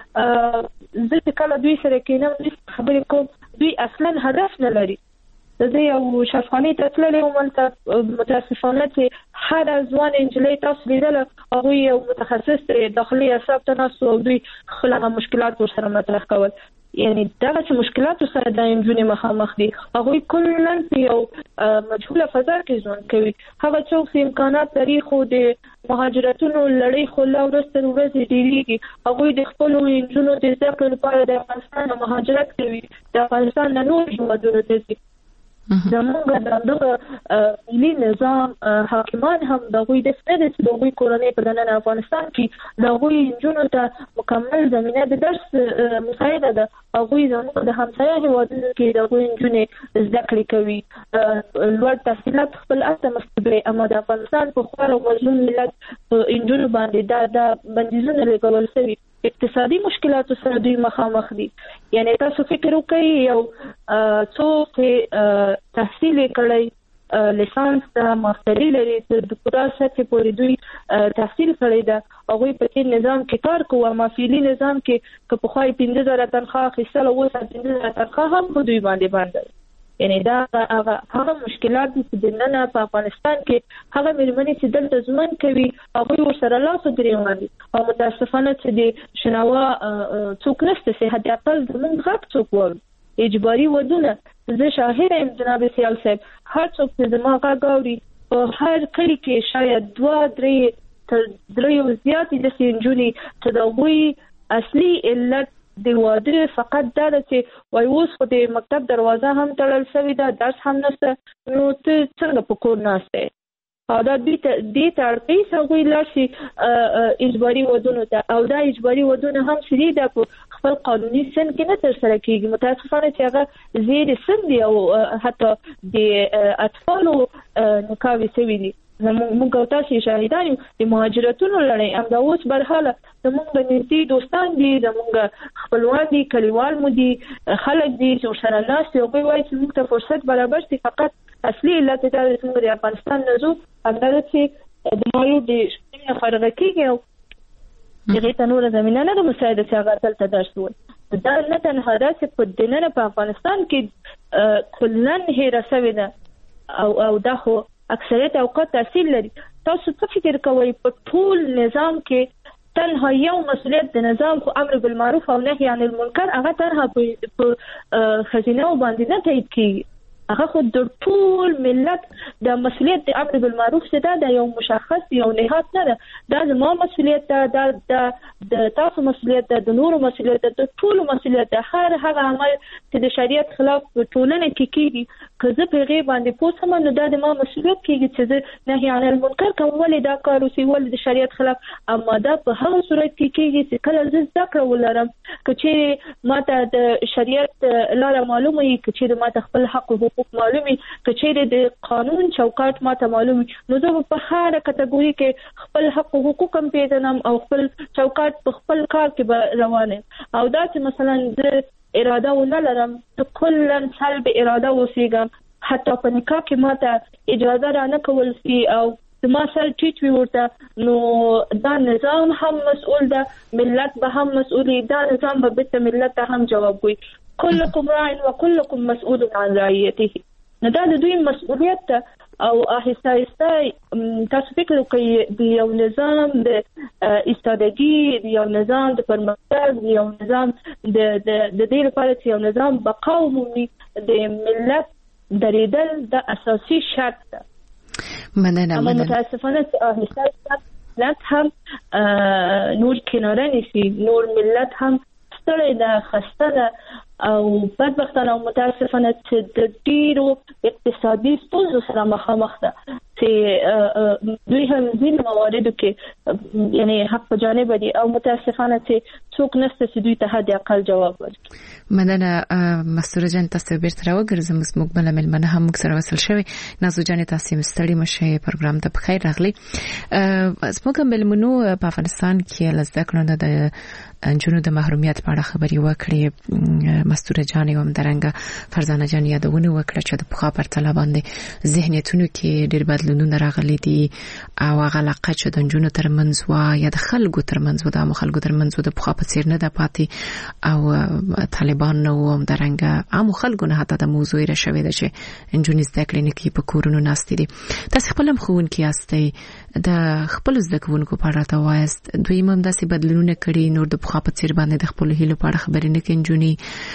دي زه چې کله دوی سره کېنم خبرې کوم دوی اصلا هدف نه لري زه یو شفاخانې ته تللې وم هلته متاسفانه چې هر ځوان نجلۍ تاسو لیدله هغوی یو متخصص داخلي اعصاب ته ناست او دوی خپل هغه مشکلات ورسره مطرح کول یعنی دغه چې مشکلاتو سره د نجونې مخامخ دي هغوی کلا په یو مجهوله فضا کې ژوند کوي هغه څوک چې امکانات لري خو د مهاجرتونو لړۍ خو لا ورځ تر ورځې ډېرېږي هغوی د خپلو نجونو د زده کړې لپاره د افغانستان نه مهاجرت کوي د افغانستان نه نورو هېوادونو ته ځي زموږ د دغه ملي نظام حاکمان هم د هغوی د څه د هغوی کورنۍ په دننه افغانستان کې د هغوی نجونو ته مکمل زمینه د درس مساعده ده هغوی زموږ د همسایه هېوادونو کې د هغوی نجونې زده کړې کوي لوړ تحصیلات خپل استه مستبري اما د افغانستان په خور او مظلوم ملت نجونو باندې دا د بندیزونه لګول شوي اقتصادي مشکلاتو سره دوی مخامخ دي یعنی تاسو فکر وکړئ یو څوک تحصیل کړی لیسانس ته ماستري لري تر ډاکټرا سطحې پورې دوی تحصیل کړی ده هغوی په دې نظام کې کار کوي اما فعلي نظام کې که پخوای پنځه زره تنخواه اخیستله اوس پنځه زره تنخواه هم په دوی باندې باندې یعنی دا هغه هغه مشکلات چې د نن په افغانستان کې هغه مېرمنې چې دلته ژوند کوي هغه ورسره لاس ګریوان دي او متاسفانه چې د شناوا څوک نشته چې حتی خپل زموږ غږ څوک وایي اجباري ودونه زه شاهد یم جناب سیال صاحب هر څوک چې زما غږ اوري په هر کلی کې شاید دوه درې تر دریو زیاتې د سینجونی چې د وی اصلي علت د واده فقط دا چې وای اوس خو د مکتب دروازه هم تړل شوې ده درس هم نشته نو ته څنګه په کور ناشته او دا دې دې ترپی سوي لاشي اجباري ودونه ته او دا اجباري ودونه هم شری ده په خپل قانوني سن کې نه تر سره کیږي متاسفانه چې هغه زیر سن دی او حتی د اطفالو نکاح وسوي دي موږ او تاسو شاهدان یو د مهاجرتونو لړۍ هم دا اوس برحاله زموږ د نږدې دوستان دي زموږ خپلوان دي کلیوال مو دي خلک دي چې سره ناست یو کوي وایي چې موږ ته فرصت برابر شي فقط اصلي علت دا چې د افغانستان نزو همدا چې د مالو د شپږ فرغه کېږي او دغه تنور زمينه نه د مساعده چې هغه تل درس وي دا نه تنها دا چې په دننه په افغانستان کې کلن هیره شوی ده او او دا خو اکثریت اوقات تاثیر لري تاسو څه فکر کوئ په ټول نظام کې تنها یو مسؤلیت د نظام خو امر بالمعروف او نهي عن المنکر هغه تنها په خزینه باندې نه تایید کیږي هغه خو د ټول ملت د مسؤلیت د امر بالمعروف څخه دا یو مشخص یو نهاد نه ده دا زموږ مسؤلیت ده د د تاسو مسؤلیت ده د نورو مسؤلیت ده د ټول مسؤلیت ده هر هغه عمل چې د شریعت خلاف ټولنه کې کیږي که زه په غیب باندې پوسم نو دا د ما مسؤلیت کیږي چې زه نهي عن المنکر کوم ولې دا کار وسی ولې د شریعت خلاف اما دا په هغه صورت کې کیږي چې کله زه ذکر ولرم چې ماته د شریعت لاره معلومه وي چې ماته خپل حق او معلومي کچېره د قانون چوکاټ ماته معلومي نو زه په هر کټګوري کې خپل حق او حقوق هم پیژنم او خپل چوکاټ په خپل کار کې به روانه او دا چې مثلا د اراده ونه لرم ته کلن سلب اراده وسیګم حتی په نکاح کې ماته اجازه را نه کول سي او ما سره ټیټ وی ورته نو دا نظام هم مسؤل ده ملت به هم مسؤل ده نظام به بت ملت هم جواب وي كلكم راع وكلكم مسؤول عن رعيته نو دا د دوی مسؤلیت ده او آهسته آهسته تاسو فکر کوئ د یو نظام د استادګي د یو نظام د پرمختګ د یو نظام د د د دې لپاره چې یو نظام بقا ومومي د ملت درېدل د اساسي شرط ده مننه مننه متاسفانه آهسته آهسته ملت هم نور کناره نیسي نور ملت هم ستړی ده خسته ده او بدبختانه او متاسفانه چې د ډیرو اقتصادي ستونزو سره مخامخ ده چې دوی هم ځینې مواردو کې یعنی حق په جانب دي او متاسفانه چې څوک نشته چې دوی ته حد اقل جواب ورکړي مننه مستوره جان تاسو بیرته راوګرځم زموږ بل ملمنه هم موږ سره وصل شوی نازو جان تاسو مستړی مشه پروګرام ته بخیر راغلی زموږ ملمنو په افغانستان کې لزدکړو د انجونو د محرومیت په اړه خبري وکړي مستوره جان هم درنګ فرزانه جان یادونه وکړه چې د پخوا پر تل باندې ذهنیتونو کې ډېر بدلونونه راغلي دي او هغه علاقه چې د انجونو ترمنځ وا یا د خلکو ترمنځ و د خلکو ترمنځ د پخوا په څیر نه ده پاتې او طالبان نو هم درنګ عام خلکو نه حتی د موضوع را شوی ده چې انجونې زده کړې نه کوي په کورونو ناستې دي تاسو خپل هم ښوونکي یاستئ د خپل زده کوونکو په اړه وایست دوی هم داسې بدلونونه کړي نور د پخوا په څیر باندې د خپل هیلو په اړه خبرې نه کوي انجونې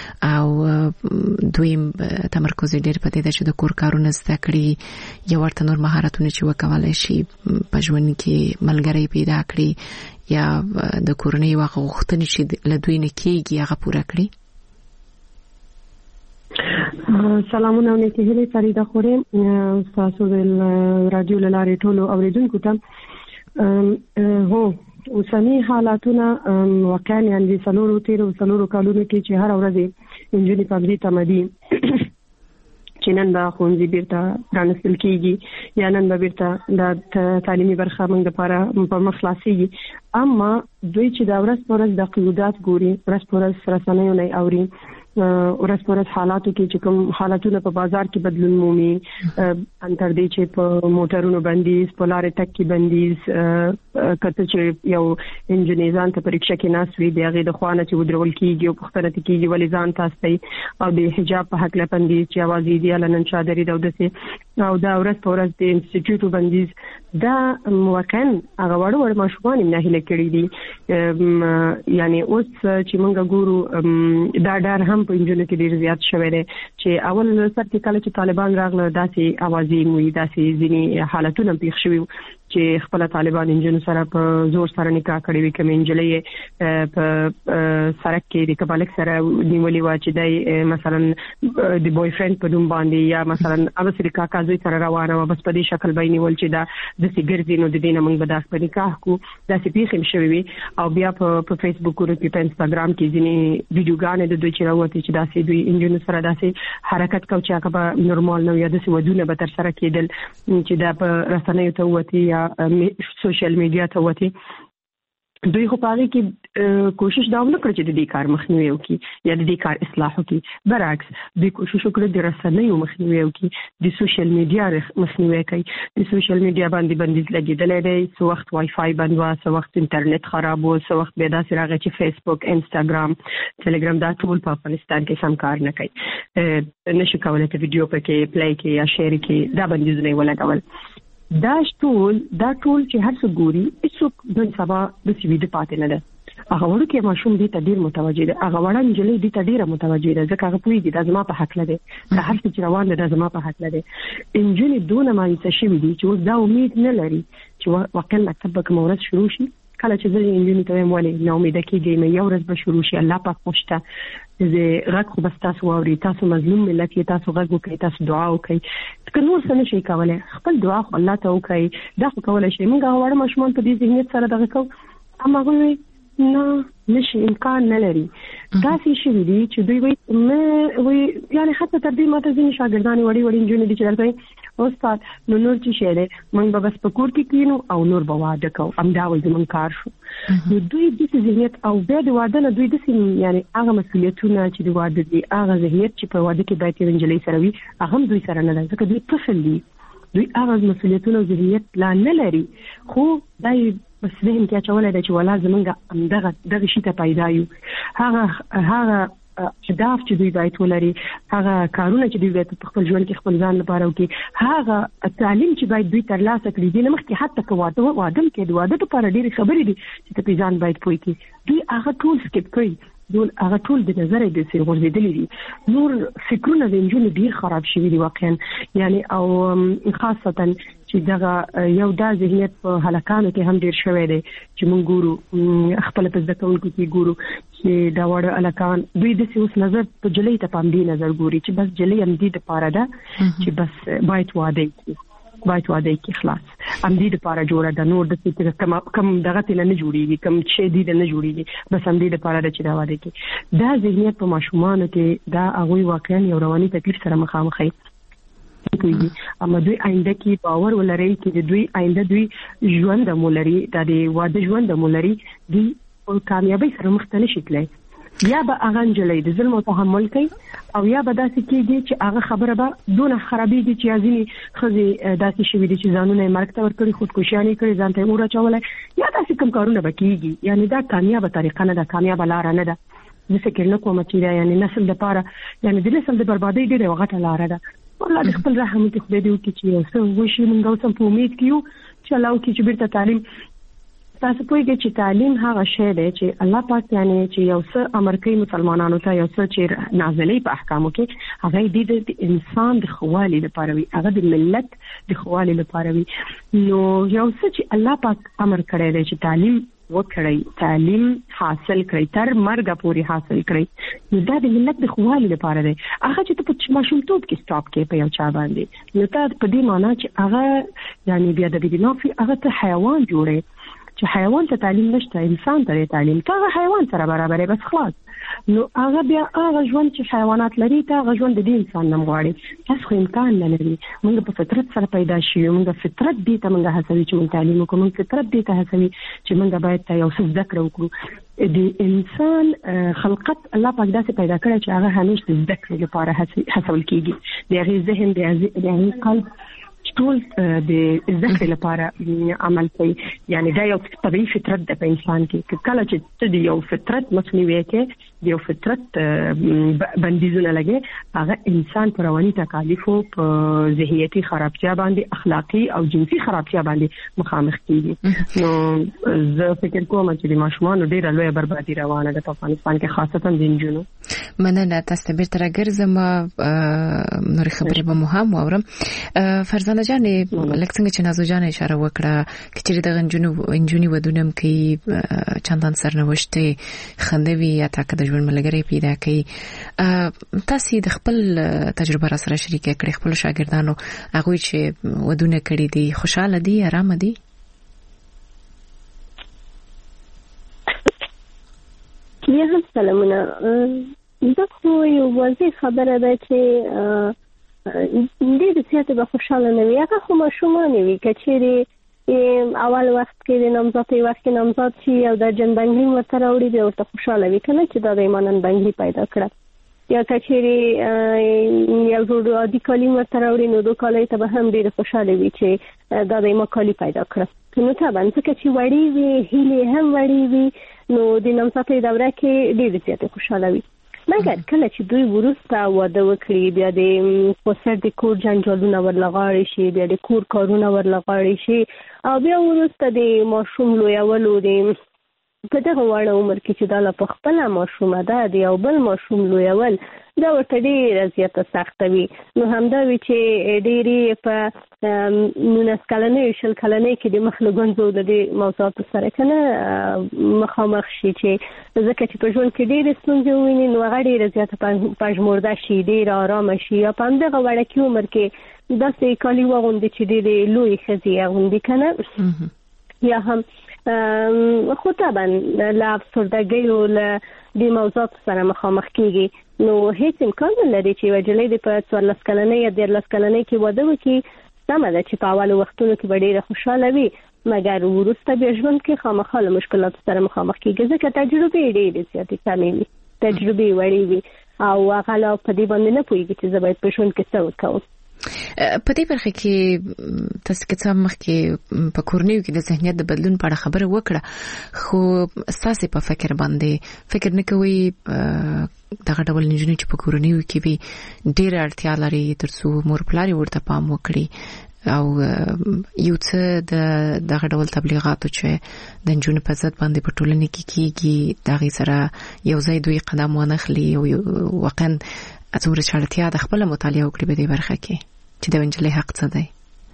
او دوی تمرکز ډېر پدې ده چې د کور کارونه زده کړي یو ورته نور مهارتونه چې وکولای شي په ژوند کې ملګری پیدا کړي یا د کورنۍ واغ غوښتنې چې له دوی نه کېږي هغه پوره کړي سلامونه علیکم هلي فریده خورم تاسو د رادیو لارې ټولو اوریدونکو ته هو اوسنی حالاتونه واقعا یعنی څلورو تیرو څلورو کالونو کې چې هر ورځ انجونې په دې تمدي چې نن به خونځي بیرته رانسل کېږي یا نن به بیرته د تعلیمي برخه موږ لپاره په مخلاصيږي اما دوی چې دا ورځ پر ورځ د قیودات ګوري ورځ پر ورځ رسنیو نه اوري ورځ په ورځ حالاتو کې چې کوم حالاتونه په بازار کې بدلون مومي، انتر دې چې په موټرونو بندیز، په لارې تک کې بندیز، کته چې یو انجنیران ته پریکشا کې ناس وی دی هغه د خوانه چې ودرول کیږي او پختنه کیږي ولې ځان تاسو او د حجاب په حق له بندیز چې आवाज دی لنن شادري د ودسه او دا ورځ په ورځ د انسټیټیوټ بندیز دا موکن هغه وړ وړ مشوان نه هله کړی دي. یعنی اوس چې موږ ګورو دا ډار هم په انجنیري کې ډیر زیات شوی دی چې اول سر کې کله چې طالبان راغله داسې اوازې موي داسې ځینی حالتونه پیښ شوي چې خپل طالبان انجن سره په زور سره نکاح کړی وي کوم انجلې په سرک کې د کبالک سره نیولې و چې دای مثلا د بوای فرند په دوم باندې یا مثلا اوسې کاکا زوی سره روانه و بس په دې شکل باندې ول چې دا د سیګر دینو د دینه موږ به داس په نکاح کو داسې پیښې شوي وي او بیا په فیسبوک او په انستګرام کې ځینی ویډیوګانې د دوی چې راوته چې داسې دوی انجن سره داسې حرکت کوي چې هغه به نورمال نه یا داسې ودونه به تر سره کېدل چې دا په رسنیو ته وتی یا سوشل میډیا ته وتی. دوی خو پاره کې کوشش دا ونه کړ چې د دې کار مخنیوي وکړي یا د دې کار اصلاح وکړي، برعکس دوی کوشش وکړ د رسنیو مخنیوي وکړي، د سوشل میډیا مخنیوي کوي. د سوشل میډیا باندې بندیز لګیدل دی، څو وخت وای فای بند و، څو وخت انټرنیټ خراب و، څو وخت به دا سره غي چې فیسبوک، انستګرام، ټلګرام دا ټول په افغانستان کې سم کار نه کوي، نشي کولای ته ویډیو پکې پلی کې یا شیر کې دا بندیز نه ولګول. دا ټول دا ټول چې هر څه ګوري هیڅوک د سبا د سویډ پاتې نه ده. هغه ورو کې ماشوم دې ته ډیر متوجه ده، هغه وړاندې جلې دې ته ډیر متوجه ده ځکه هغه پوهیږي دا زما په حق لده، دا هر څه چې روان ده دا زما په حق لده. انجنې دونه مایوسه شوي دي چې دا امید نه لري چې واقعا مکتب به کوم ورځ شروع شي. کله چې زه انجنې ته وایم ولې نو امید کېږي مې یو ورځ به شروع شي، الله پاک خوشته زه غږ خو بس تاسو واوري، تاسو مظلوم ملت یې، تاسو غږ وکړئ، تاسو دعا وکړئ، که نور څه نشي کولای خپل دعا خو الله ته وکړئ. دا خو کولای شي موږ هغه وړ ماشومان په دې ذهنیت سره دغه کوو، اما هغوی نه نشي امکان نه لري. داسې شي دي چې دوی وایي مې وایي یعنی حتی تر دې ماته ځینې شاګردان وړي وړي نجونې دي چې درته استاد نو نور چې شي دی موږ به بس په کور کې کینو او نور به واده کوو، همدا وایي زموږ کار شو. نو دوی داسې ذهنیت او بیا د واده نه دوی داسې یعنی هغه مسؤلیتونه چې د واده دي هغه ذهنیت چې په واده کې باید یو نجلۍ سره وي هغه هم دوی سره نه ده ځکه دوی طفل دي، دوی هغه مسؤلیتونه او ذهنیت لا نه لري. خو دا بس ذهن کې اچولای دی چې ولا زمونږ دغه دغه شي ته پیدا یو هغه هغه اهداف چې دوی باید ولري، هغه کارونه چې دوی باید په خپل ژوند کې خپل ځان لپاره وکړي، هغه تعلیم چې باید دوی ترلاسه کړي دي. نه مخکې حتی که واده واده کې د واده لپاره ډېرې خبرې دي چې په ځان باید پوه کړي، دوی هغه ټول سکپ کړي، دول هغه ټول د نظر د سر ورزيدلې دي. نور فکرونه د انجونو ډیر خراب شوي دي واقعا، یعنی او خاصه چې دغه یو دا ذهنیت په هلکانو کې هم ډیر شوی دی چې مونږ ګورو خپل په ځکه کې ګورو چې دا وړ هلکان دوی د اوس نظر په جلې ته پام دی نظر ګوري چې بس جلې هم دي د پاره ده چې بس باید واده کی باید واده کې خلاص ام دې لپاره جوړه ده، نور د څه کم کم دغه تل نه جوړیږي، کم چې دې نه جوړیږي، بس ام دې لپاره چې دا واده کې دا ذهنیت په ماشومان کې دا هغه واقعا یو رواني تکلیف سره مخامخ دي. اما دوی آینده کې باور ولري چې دوی آینده دوی ژوند مولري د واده ژوند مولري دي او کامیابی سره مختلف شکل یا به هغه انجلې د ظلم او تحمل کوي او یا به داسې کېږي چې هغه خبره به دونه خرابېږي چې ځینې ښځې داسې شوي دي چې ځانونه یې مرګ ته ورکړي، خودکشیانې کړي، ځان ته یې اور اچولی، یا داسې کوم کارونه به کېږي. یعنی دا کامیابه طریقه نه ده، کامیابه لاره نه ده. زه فکر نه کوم چې دا یعنی نسل دپاره یعنی د نسل د بربادۍ ډېره یوه غټه لاره ده. والله د خپل رحم کې خدای دې وکړي چې یو څه وشي، موږ اوس هم په امید کې یو چې الله وکړي چې بېرته تعلیم تاسو پوهیږئ چې تعلیم هغه شی دی چې الله پاک یعنی چې یو څه امر کوي مسلمانانو ته، یو څه چې نازلې په احکامو کې هغه د انسان د خوالي لپاره وي، هغه د ملت د خوالي لپاره وي. نو یو څه چې الله پاک امر کړی دی چې تعلیم وکړئ، تعلیم حاصل کړئ، تر مرګ پورې حاصل کړئ، نو دا د ملت د خوالي لپاره دی. هغه چې ته په ماشومتوب کې سټاپ کې په یو چا باندې نو ته په دې معنی چې هغه یعنی بیا د دې نافي هغه ته حیوان جوړي چې حیوان ته تعلیم نشته، انسان ته تعلیم ته حیوان سره برابرې بس خلاص. نو هغه بیا هغه ژوند چې حیوانات لري ته هغه ژوند د انسان نه غواړي. تاسو خو امکان نه لري. موږ په فطرت سره پیدا شوو. موږ فطرت دې ته موږ هڅوي چې موږ تعلیم وکړو. موږ فطرت دې ته هڅوي چې موږ باید ته یو څه زده کړو وکړو. د انسان خلقت الله پاک داسې پیدا کړی چې هغه همیشه د زده کړې لپاره هڅول کېږي. د هغې ذهن د هغې قلب ټول د ذکر لپاره عمل کوي. یعنی دا یو طبيعي فطرت د انسان کې. کله چې ته د یو فطرت مخنیوي کې د یو فطرت بندیزونه لګي هغه انسان پر رواني تکالیفو په ذهنیتي خرابتیا باندې اخلاقی او جنسي خرابتیا باندې مخامخ کیږي. نو زه فکر کوم چې د ماشومان ډیره لوی بربادي روانه ده په افغانستان کې خاصتا د انجونو. مننه. تاسو ته بیرته راګرځم. نور خبرې به مهم واورم. فرزانه جان لکه څنګه چې نازو جان اشاره وکړه چې د غنجونو انجونی ودونم کې چندان سرنوشته خندوي یا تاکه د ژوند ملګری پیدا کوي. تاسو د خپل تجربه را سره شریک کړئ خپل شاګردانو هغه چې ودونه کړی دي خوشاله دي آرام دي؟ بیا هم سلامونه. دا خو یو واضح خبره ده چې دې د سیاست به خوشاله نه وي. هغه خو ماشومان وي کچېرې اول وخت کې د نامزادۍ وخت کې نامزاد شي او د جنبنګلي ورته راوړي بیا ورته خوشاله وي کنه چې دا د ایمانن بنګلي پیدا کړه یا کچېرې یو جوړ عادي کالي ورته راوړي نو دوه کالي ته به هم ډېر خوشاله وي چې دا د ایمان کالي پیدا کړه. نو طبعا ځکه چې وړي وي هیلې هم وړي وي نو د نامزادۍ دوره کې ډېر زیات خوشاله وي. مګر کله چې دوی ورسته واده وکړي بیا د پوسر د کور جنجالونه ورلغاړي شي بیا د کور کارونه ورلغاړي شي او بیا ورسته د ماشوم لویولو د په دغه وړ عمر کې چې دا لا په خپل ماشومه ده د یو بل ماشوم لویول دا ورته ډېره زیاته سخته وي. نو همدا وي چې ډېرې په نولس کلنۍ شل کلنۍ کې د مخ له ګونځو د دې موضوعاتو سره کنه مخامخ شي چې ځکه چې په ژوند کې ډېرې ستونزې وویني نو هغه ډېره زیاته پژمورده شي ډېره آرامه شي یا په همدغه وړکي عمر کې داسې کالي واغوندي چې ډېرې لویې ښځې اغوندي کنه یا هم خو طبعا له افسردګۍ او له دې موضوعاتو سره مخامخ کېږي. نو هیڅ امکان نه لري چې یوه نجلۍ د په څوارلس کلنۍ یا دیارلس کلنۍ کې واده وکړي. سمه ده چې په اولو وختونو کې به ډېره خوشحاله وي مګر وروسته بیا ژوند کې خامخا له مشکلاتو سره مخامخ کېږي ځکه تجربې ډېرې زیاتې کمې وي تجربې وړې وي او هغه لا په دې باندې نه پوهېږي چې زه باید په ژوند کې څه وکړم. په دې برخه کې تاسو کې څه مخکې په کورنیو کې د ذهنیت د بدلون په اړه خبره وکړه خو تاسو په فکر باندې فکر نه کوئ دغه ډول نجونې چې په کورنیو کې وي ډېر اړتیا لري ترڅو مور پلار ورته پام وکړي او یو څه د دغه ډول تبلیغاتو چې د نجونو په ضد باندې په ټولنه کې کیږي دغه سره یو ځای دوی قدم وانخلي او واقعا څومره چارتیا د خپل مطالعه وکړي په دې برخه کې چې د ونجلې حق څه دی.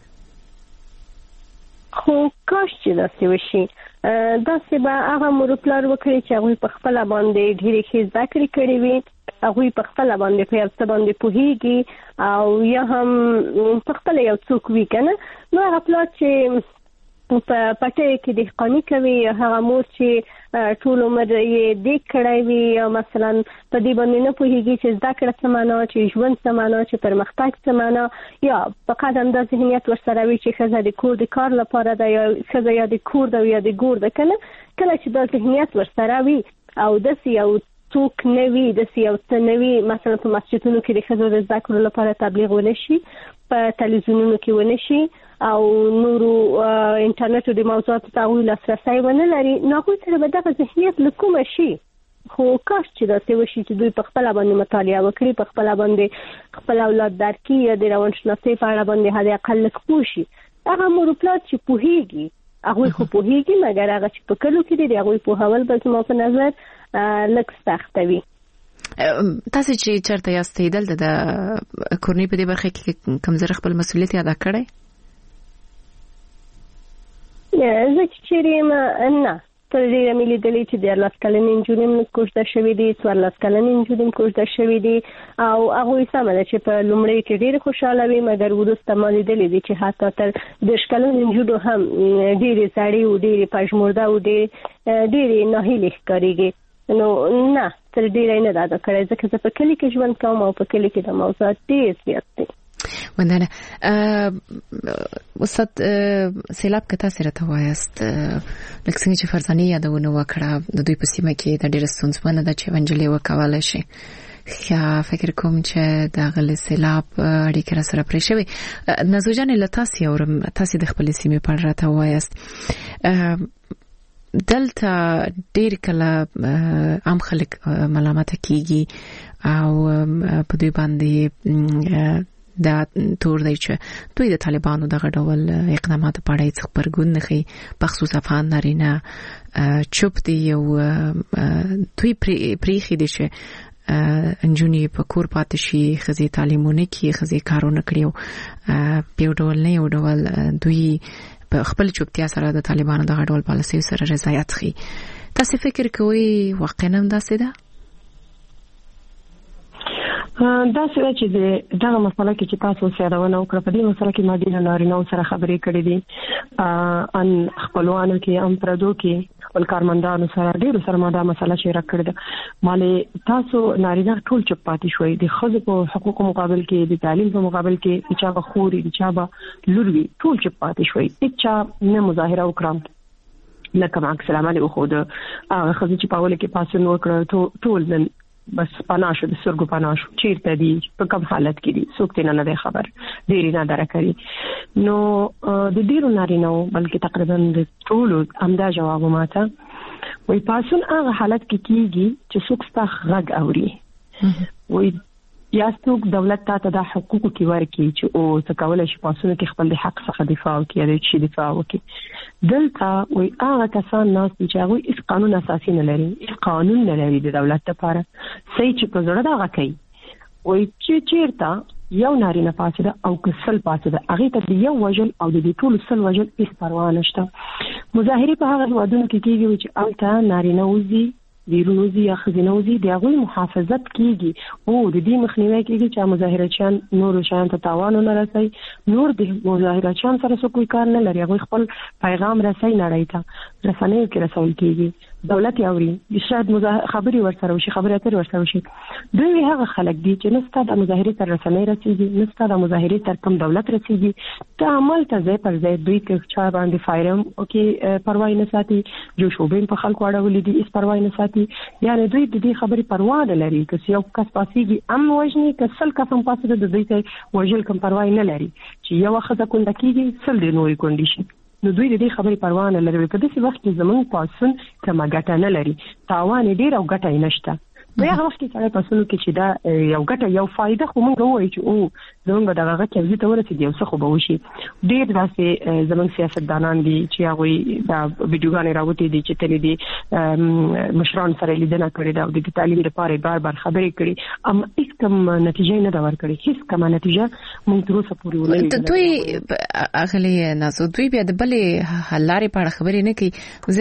خو کاش چې داسې وشي داسې به هغه مور پلار وکړي چې هغوی په خپله باندې ډېرې ښې زده کړې کړې وي هغوی په خپله باندې په یو څه باندې پوهېږي او یا هم په خپله یو څوک وي که نه نو هغه پلار چې په پټۍ کې دهقاني کوي یا هغه مور چې ټول عمر یې دیګ کړی وي یا مثلا په دې باندې نه پوهېږي چې زده کړه څه معنا چې ژوند څه معنا چې پرمختګ څه معنا یا فقط همدا ذهنیت ورسره وي چې ښځه د کور د کار لپاره ده یا ښځه یا د کور ده یا د ګور ده که نه کله چې دا ذهنیت ورسره وي او داسې یو څوک نه وي داسې یو څه نه وي مثلا په مسجدونو کې د ښځو د زده کړو لپاره تبلیغ ونه شي په تلویزیونونو کې ونه شي او نورو انټرنیټو د موضوعاتو ته هغوی لاسرسی ونه لري نو هغوی سره به دغه ذهنیت له کومه شي. خو کاش چې داسې وشي چې دوی په خپله باندې مطالعه وکړي په خپله باندې خپل اولاد درک کړي یا د روانشناسۍ په اړه باندې حد اقل لږ پوه شي. هغه مور و پلار چې پوهېږي هغوی خو پوهېږي مګر هغه چې په کلو کې دي د هغوی پوهول به زما په نظر لږ سخته وي. تاسو چې چېرته یاستئ دلته د کورنۍ په دې برخه کې کوم ځای خپل مسؤلیت ادا کړی؟ زه چې چیرې یم نه تر ډېره مې لیدلې چې دیارلس کلنې نجونې هم کوژده شوي دي څوارلس کلنې نجونې هم کوژده شوي دي او هغوی سمه ده چې په لومړۍ کې ډېرې خوشحاله وي مګر وروسته ما لیدلې دي چې حتی تر دېرش کلنې نجونو هم ډېرې زړې او ډېرې پژمورده او ډېرې ناهیلې ښکارېږي. نو نه تر ډیره نه دا کړی ځکه چې په کلی کې ژوند کوم او په کلی کې د موضوعات ډیر زیات دي. وندنه استاد سیلاب کته سره ته وایست لکه څنګه چې فرزانه یادونه وکړه د دوی په سیمه کې د ډیر ستونزمنه د چونجلې وکواله شي. خیا فکر کوم چې د غل سیلاب اړیکه را سره پرې شوی. نازو جان لتاسي او تاسو د خپل سیمه په اړه ته وایست دلته ډیر کله عام خلک ملامت کیږي او په دوی باندې دا تور دی چې دوی د طالبانو دغه ډول اقدامات په اړه هیڅ خبرګون نه کوي، بخصوص افغان نارینه چوپ دی او دوی پریخي دي چې انجونی په کور پاتې شي، خزي تعلیمونه کوي، خزي کارونه کوي، په ډول نه یو ډول دوی په خپل چوپتیا سره د طالبانو دغه ډول پالیسي سره رضایت کوي. تاسو فکر کوئ واقعا هم داسې ده؟ دا څه چې دغه مسله کې چې تاسو سره ونه وکړه په دې مسله کې ما ډیر نارینه سره خبرې کړې دي ان خپلوانو کې ام پردو کې خپل کارمندانو سره ډیر سره ما دا مسله شیر کړې ده. مالې تاسو نارینه ټول چپ پاتې شوي د خځو په حقوقو مقابل کې د تعلیم په مقابل کې چې چا به خوري چې چا به لوروي ټول چپ پاتې شوي. چې نه مظاهره وکړم لکه عکس العمل خو د هغه خځو چې په اول کې پاسون وکړه ټول نن بس پناشو د سرګو پناشو چیرته دي په کوم حالت کې دي څوک ته نه خبر ډیر نه درکړي. نو د ډیرو نارینه بلکې تقریبا د ټولو امدا جواب ماته وای پاسون هغه حالت کې کیږي چې څوک ستاسو غږ اوري وای یا څوک دولت ته د حقوقو کې ورکړي چې او څه کولای شي پاسونه کې خپل حق څخه دفاع وکړي یا د شي دفاع وکړي. دلته وای هغه کسان ناس چې هغه هیڅ قانون اساسي نه لري، هیڅ قانون نه لري د دولت لپاره، صحیح چې په زړه دا کوي وای چې چیرته یو نارینه پاتې او کسل پاتې ده هغه ته یو وجل او د ټول سل وجل هیڅ پروا نشته. مظاهره په هغه ودونو کې کیږي چې الته نارینه وزي بیرونوزی یا خزینوزی د هغوی محافظت کیږي او د دې مخنیوي کیږي چې مظاهرچیان نور شان ته تاوان نه رسي، نور د مظاهرچیان سره څه کوئی کار نه لري، هغوی خپل پیغام رسي نړۍ ته رسنۍ کې رسول کیږي. دولت یوري شاید خبري ورسره وشي، خبري اترې ورسره وشي. دوی هغه خلک دي چې نسته د مظاهرې تر رسنۍ رسیږي، نسته د مظاهرې تر کوم دولت رسیږي، ته عمل ته ځای پر ځای دوی کې چا باندې فایرم او کې پروا نه ساتي، جو شوبین په خلکو اړولې دي اس پروا نه ساتي. یعنی دوی د دې خبرې پروا نه لري چې یو کس پاسيږي ام وژني کسل کسم پاسه د دوی ته وژل کوم پروا نه لري چې یو وخت کونډه کیږي سل د نوري کونډیشن. نو دوی د دې خبرې پروا نه لري. په دې وخت کې زمون پاسون کومه ګټه نه لري، تاوان ډیر او ګټه یې نشته. نو هغه وخت کې چې پاسونو کې چې دا یو ګټه یو فائدہ خو موږ وایو چې او زمونږ به دغه کې ته ورسېږي او څه خو به وشي. ډیر داسې زمونږ سیاستدانان دي چې هغه دا ویډیوګانې راوته دي چې تل دي مشران سره لیدنه کړې ده او د تعلیم لپاره بار بار خبرې کړې، اما هیڅ کوم نتیجه نه دا ورکړي، هیڅ کوم نتیجه موږ تر اوسه پورې ولې. دوی اغلی نازو دوی بیا د بلې حل لارې په اړه خبرې نه کوي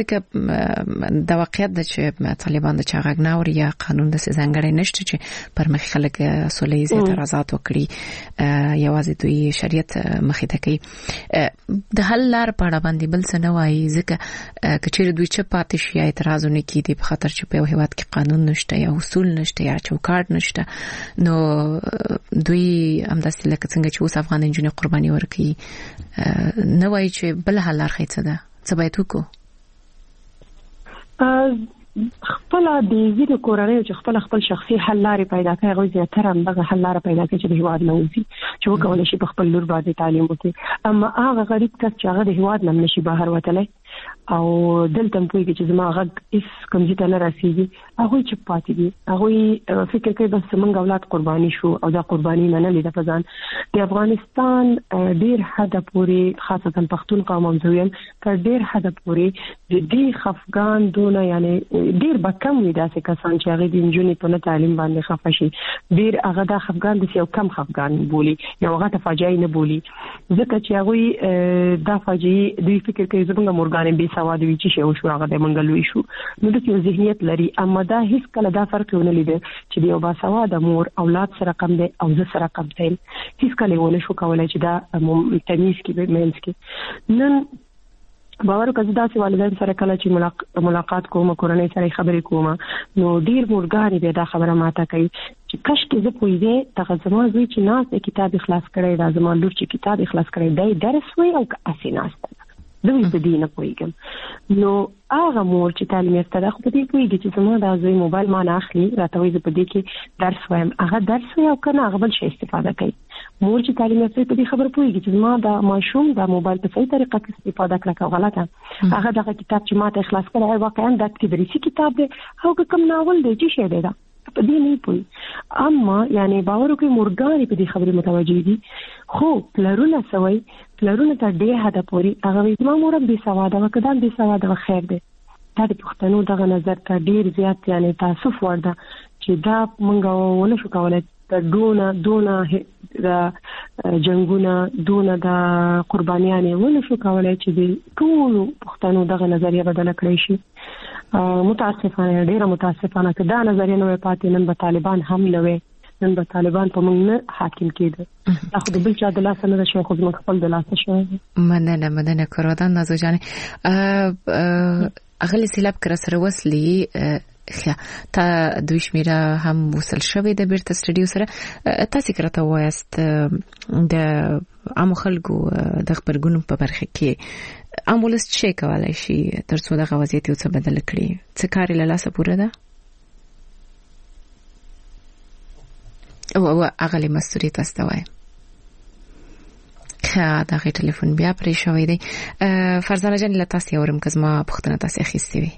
ځکه د واقعیت د چې طالبان د چاغ ناوري یا قانون د ځانګړی نشته چې پر مخ خلک سولې زیات اعتراضات وکړي، یوازې دوی شریعت مخې ته کوي. د حل لار په اړه باندې بل څه نه وایي ځکه کچېر دوی چې پاتې شي اعتراضونه کوي د خاطر چې په هیواد کې قانون نشته یا اصول نشته یا چوکاټ نشته. نو دوی همداسې لکه څنګه چې اوس افغان انجونې قرباني ورکړي نه وایي چې بل حل لار خې څه ده، څه باید وکړو؟ خپل د زیاتو کورنۍ چې خپل خپل شخصي حل لارې پیدا کوي، غوښتي زیاتره هم دغه حل لارې پیدا کوي چې د هیواد نه وځي چې وکولای شي په خپل لور باندې تعلیم وکړي. اما هغه غریب کس چې هغه د هیواد نه نشي بهر وتلی او دلته موږ چې زما غږ هیڅ کوم ځای نه رسیږي، هغه چې پاتې دي هغه فکر کوي بس موږ اولاد قرباني شو او دا قرباني منلې ده. په ځان د افغانستان ډیر حد پورې خاصتا پښتون قوم هم زویم تر ډیر حد پورې د دې خفګان دونه یعنی ډیر به کم وي داسې کسان چې هغه د انجونې په نه تعلیم باندې خفه شي. ډیر هغه دا خفګان د یو کم خفګان بولی، یو هغه ته فاجعه نه بولی ځکه چې هغه دا فاجعه دوی فکر کوي زموږ مورګان به سواد وی چې شو شو هغه د منګلوي شو. نو د یو ذهنیت لري، اما دا هیڅ کله دا فرق نه لیدل چې یو با سواد مور اولاد سره کم دی او زه سره کم دی، هیڅ کله ونه شو کولای چې دا تمیز کې به مینس کې. نن باور وکړه داسې والدین سره کله چې ملاقات کوم کورنۍ سره خبرې کوم نو ډیر مورګانی به دا خبره ماته کوي چې کش کې زه پوهیږم ته زما زوی چې ناس د کتاب اخلاص کړی دا زما لور چې کتاب اخلاص کړی دی درس وي او اسی ناس دوی په دې نه پوهیږم نو هغه مور چې تعلیم یافته ده خو په دې پوهیږي چې زما دا زوی موبایل ما نه اخلي راته وایي په دې کې درس وایم هغه درس وي او کنه هغه بل شي استفاده کوي مور چې تعلیم یافته په دې خبره پوهیږي چې زما دا ماشوم دا موبایل په صحیح طریقه کې استفاده کړه او غلطه هغه دغه کتاب چې ماته اخلاص کړی واقعا دا تدریسي کتاب دی او کوم ناول دی چې شه دی دا په دې نه پوي اما یعنی باور کوي مورګانی په دې خبره متوجي دي خو پلرونه سوي پلرونه ته ډېر هدا پوري هغه زما مور به سواده وکړه به سواده خیر دی دا د پښتنو دغه نظر ته ډېر زیات یعنی تاسف ورده چې دا مونږ ونه شو کولای د دونه دونه د جنگونه دونه د قربانیانه ونه شو کولای چې د ټول پښتنو دغه نظریه بدل کړی شي متاسفانه ډیره متاسفانه که دا نظریه نو پاتې نن به طالبان هم نه وي نن به طالبان په موږ نه حاکم کېده دا خو د بل چا د لاس نه شو خو موږ خپل د لاس شو مننه مننه کورودان نازو جان اغلی سیلاب کر سره وصلی خیا تا دوی شمیره هم وصل شوی د بیرته سټډیو سره تاسو کرته وایست د عام خلکو د خبرګونو په برخه کې امولس چې کولای شي ترڅو د غوازیت یو څه بدل کړي څه کار له لاسه پوره ده او او اغلی مسؤلیت استوای خا دا غي ټلیفون بیا پرې شوی دی فرزانه جان له تاسو اورم کزما پختنه تاسو اخیستې وي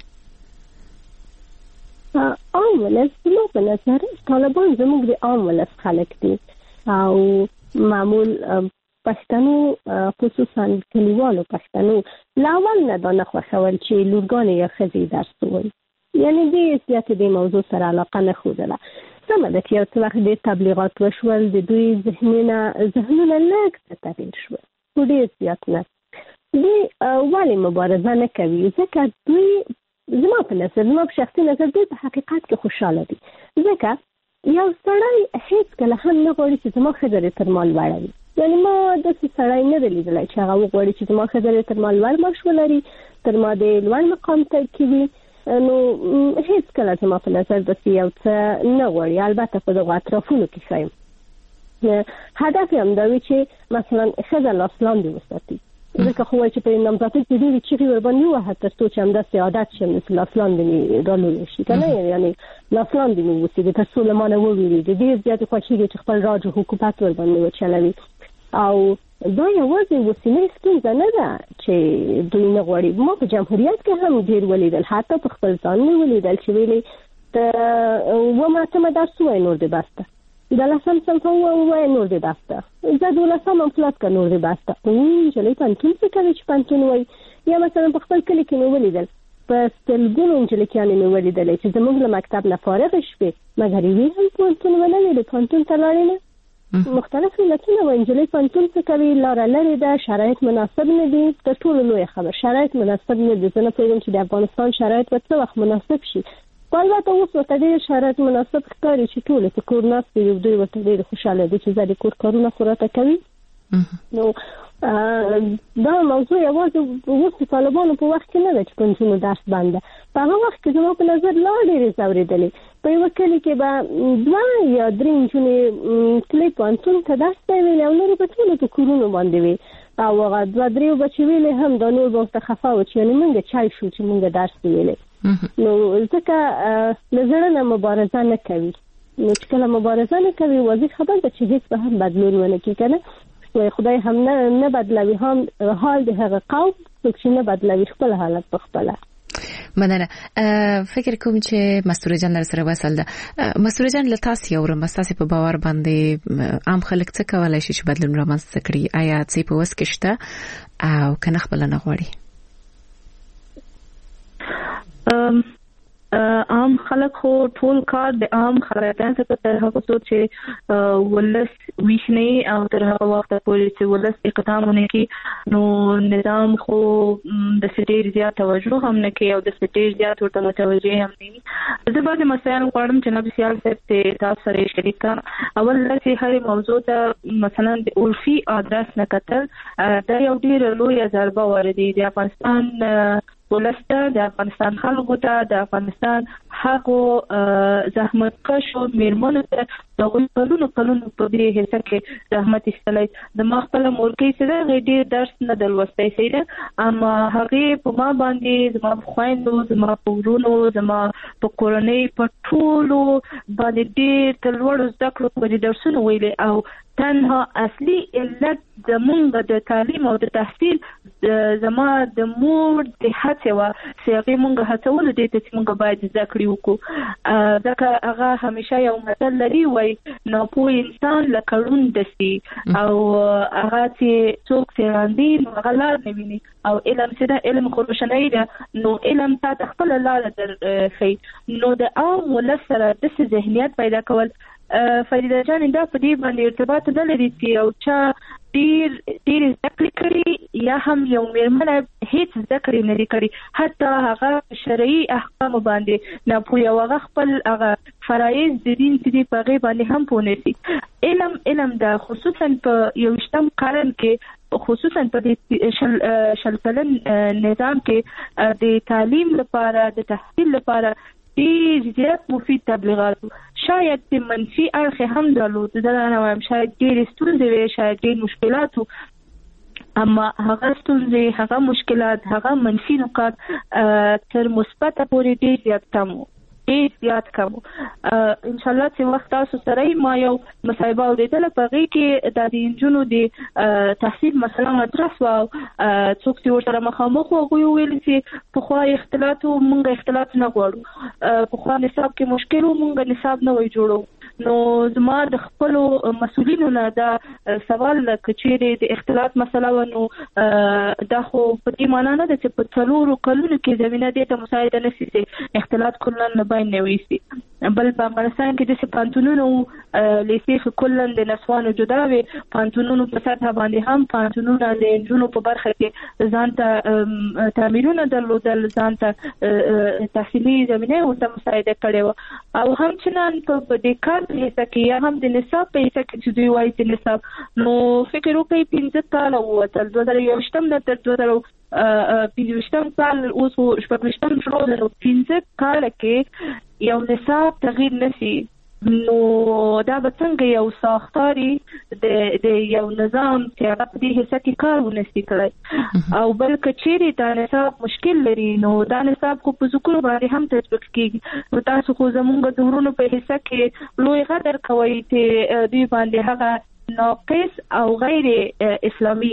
عام ولس نو په نظر طالبان زموږ د عام ولس خلک دي او معمول پښتنو خصوصا کلیوالو پښتنو لاول نه دا نه خوښول چې لورګانې یا ښځې درس ووایي یعنی دې زیات دې موضوع سره علاقه نه ښودله سمه ده چې یو څه وخت ډېر تبلیغات وشول د دوی ذهنونه ذهنونه لږ څه تغییر شول خو ډېر زیات نه دوی ولې مبارزه نه کوي ځکه دوی زما په نظر زما په شخصي نظر دوی په حقیقت کې خوشحاله دي ځکه یو سړی هېڅکله هم نه غواړي چې زما ښځه تر ما لوړه وي یعنی ما داسې سړی نه دی لیدلی چې هغه وغواړي چې زما ښځه تر ما لوړ معاش ولري تر ما د لوړ مقام ته کې وي نو هېڅکله زما په نظر داسې یو څه نه غواړي البته په دغو اطرافونو کې ښایم هدف یې همدا وي چې مثلا ښځه لاس لاندې وساتي ځکه خو وایي چې په نامزادۍ کې ډېرې چیغې ورباندې ووهه تر څو چې همداسې عادت شي همداسې لاس لاندې مې رالوی شي که نه یعنې لاس لاندې مې واوسېږي تر څو له ما نه ووېرېږي ډېر زیاتې خوښېږي چې خپل راج حکومت ورباندې وچلوي او دا یوازې اوسنۍ ستونزه نه ده چې دوی نه غواړي ما په جمهوریت کې هم ډېر ولیدل حتی په خپل ځان مې ولیدل چې ویلې د اووم اتمه درس ووایي نور دې بس ده د لسم صنف ووایي نور دې بس ده زه دولسم هم خلاص کړه نور دې بس ده نجلۍ پوهنتون څه کوي چې پوهنتون وایي یا مثلا په خپل کلي کې مې ولیدل په سلګونو نجلکیانې مې ولیدلې چې زموږ له مکتب نه فارغې شوې مګر یوې هم پوهنتون ونه ویلې پوهنتون ته لاړې نه مختلف علتونه و انجلۍ پوهنتون څه کوي لاره لرې ده شرایط مناسب نه دي تر ټولو لویه خبر شرایط مناسب نه دي زه نه پوهېږم چې د افغانستان شرایط به څه وخت مناسب شي خو البته اوس ورته ډېر شرایط مناسب ښکاري چې ټولې په کور ناست دي دوی ورته ډېر خوشحاله دي چې زه د کور کارونه خو راته کوي نو دا موضوع یوازې اوس د طالبانو په وخت کې نه ده چې په نجونو درس بند ده په هغه وخت کې زما په نظر لا ډېرې ځورېدلې په یوه کلي کې به دوه یا درې نجونې تلې پوهنتون ته درس ته یې ویلې او نورې به ټولې په کورونو باندې وې او هغه دوه درې به چې ویلې هم دا نور به ورته خفه و چې یعنې مونږ چای شو چې مونږ درس دې ویلې نو ځکه له زړه نه مبارزه نه کوي نو چې کله مبارزه نه کوي واضح خبر ده چې هېڅ به هم بدلون ونه کړي که نه خدای هم نه نه بدلوي هم حال د هغه قوم څوک چې نه بدلوي خپل حالت په خپله مننه فکر کوم چې مستوره جان سره وصل ده مستوره جان له تاسو اورم تاسو په باور باندې عام خلک څه کولای شي چې بدلون رامنځته کړي آیا څه په وس کې شته او کنه خپل نه غواړي عام خلک خو ټول کار د عام خلکانو ته تر هغه څو چې ولس ویښنی او تر هغه وخت پورې چې ولس اقدامونه کوي نو نظام خو د سټیر زیات توجه هم نه کوي او د سټیر زیات ورته متوجه هم نه وي. زه بعضې مسایل غواړم جناب سیال صاحب ته تاسو سره شریک کړم. اول دا چې هرې موضوع ته مثلا د عرفي ادرس نه کتل دا یو ډېره لویه ضربه وردي د افغانستان ولسته، د افغانستان خلکو ته، د افغانستان هغو زحمتکشو میرمنو ته د هغوی کلونو کلونو په دې حصه کې زحمت ایستلی. د ما خپله مورکۍ چې ده هغې ډېر درس نه ده لوستی صحیح ده، اما هغې په ما باندې زما په خویندو، زما په ورونو، زما په کورنۍ په ټولو باندې ډېر تر لوړو زده کړو پورې درسونه ویلي او تنها اصلي علت زمونږ د تعلیم او د تحصیل زما د مور د هڅې وه چې هغې مونږ هڅولو دې ته چې مونږ باید زده کړې وکړو. ځکه هغه همیشه یو متل لري وایي ناپوه انسان لکه ړوند دسي او هغه چې څوک څېړان دي نو هغه لار نه ویني او علم چې ده علم خو روښنایي ده نو علم تا ته خپله لاره در ښیي. نو د عام ولس سره داسې ذهنیت پیدا کول فریده جان دا په دې باندې ارتباط نه لري چې یو چا ډېر ډېرې زده کړې کړي یا هم یو مېرمنه هېڅ زده کړې نه دي کړي، حتی هغه شرعي احکامو باندې ناپوهه او هغه خپل هغه فرایض د دین چې دي په هغې باندې هم پوه نه شي. علم علم ده خصوصا په یوویشتم قرن کې خصوصا په دې شل شل کلن نظام کې د تعلیم لپاره د تحصیل لپاره ډېر زیات مفید تبلیغات شاید د منفي اړخ هم درلود، زه نه وایم شاید ډېرې ستونزې وې، شاید ډېر مشکلات و، اما هغه ستونزې هغه مشکلات هغه منفي نکات تر مثبته پورې ډېر زیات کم و ډېر زیات کم و. انشاءالله چې وخت تاسو سره ما یو مصاحبه اورېدله په هغې کې دا د نجونو د تحصیل مثلا مدرس و او څوک چې ورسره مخامخ و هغوی وویل چې پخوا اختلاط و موږ اختلاط نه غواړو، پخوا نصاب کې مشکل و موږ نصاب نه وی جوړو. نو زما د خپلو مسؤلینو نه دا سوال که چیرې د اختلاط مسله و نو دا خو په دې معنا نه ده چې په څلورو کلونو کې زمینه دې ته مساعده نه شي چې اختلاط کلا نه باید نه ویسي، بل په افغانستان کې داسې پوهنتونونو لیسې کلا د نسوانو جدا وي، پوهنتونونو په سطحه باندې هم پوهنتونونه د نجونو په برخه کې ځان ته تعمیرونه درلودل، ځان ته تحصیلي زمینه ورته مساعده کړې وه او همچنان په دې کار په حصه کې یا هم د نصاب په حصه کې چې دوی وایي چې نصاب نو فکر وکړئ پنځه کاله ووتل، دوه زره یوویشتم نه تر دوه زره پنځویشتم کال اوس شپږویشتم شروع ده، نو پنځه کاله کې یو نصاب تغییر نه شي نو دا به څنګه یو ساختاري د یو نظام چې هغه په دې حصه کې کار ونه شي کړی او بل که چیرې دا نصاب مشکل لري نو دا نصاب خو په ذکرو باندې هم تطبیق کېږي. نو تاسو خو زمونږ د ورونو په حصه کې لوی غدر کوئ چې دوی باندې هغه ناقص او غیر اسلامي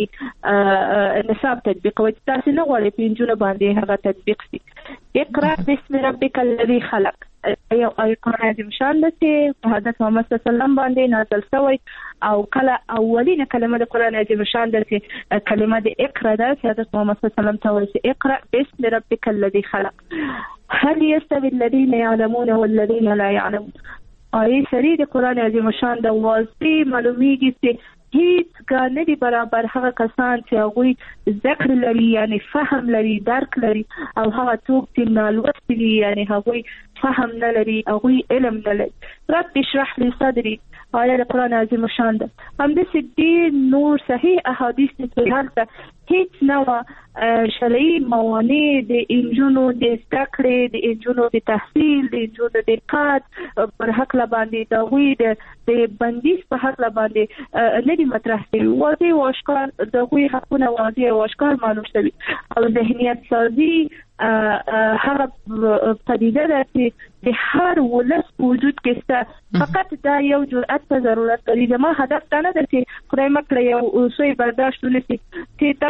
نصاب تطبیق کوي، تاسو نه غواړئ په نجونو باندې هغه تطبیق شي. اقرأ بسم ربک الذی خلق یو آیت قرآن عظیم شان ده چې په حضرت محمد صلی الله علیه وسلم باندې نازل شوی او کله اولینه کلمه د قرآن عظیم شان ده چې کلمه د اقرأ ده چې حضرت محمد صلی الله علیه وسلم ته وایي چې اقرأ بسم ربک الذی خلق هل یستوی الذین یعلمون والذین لا یعلمون. آیه سری د قرآن عظیم شان ده واضح معلومیږي چې هیڅ ګاه نه دي برابر هغه کسان چې هغوی ذکر لري یعنی فهم لري درک لري او هغه څوک چې نالوستي دي یعنی هغوی فهم نه لري هغوی علم نه لري. رب اشرح لي صدري آیه د قرآن عظیم شان ده. همداسې ډېر نور صحیح احادیث چې هلته هیڅ نه شرعي موانع د نجونو د زده کړې د نجونو د تحصیل د نجونو د کار پر هکله باندې د هغوی د بندیز په هکله باندې نه دي مطرح شوي، واضح او اشکار د هغوی حقونه واضح او اشکار معلوم شوي او ذهنیت سازي هغه پدیده ده چې د هر ولس وجود کې شته، فقط دا یو جرأت ته ضرورت لري. زما هدف دا نه ده چې خدای مکړه یو سوی برداشت ونشي چې تاسو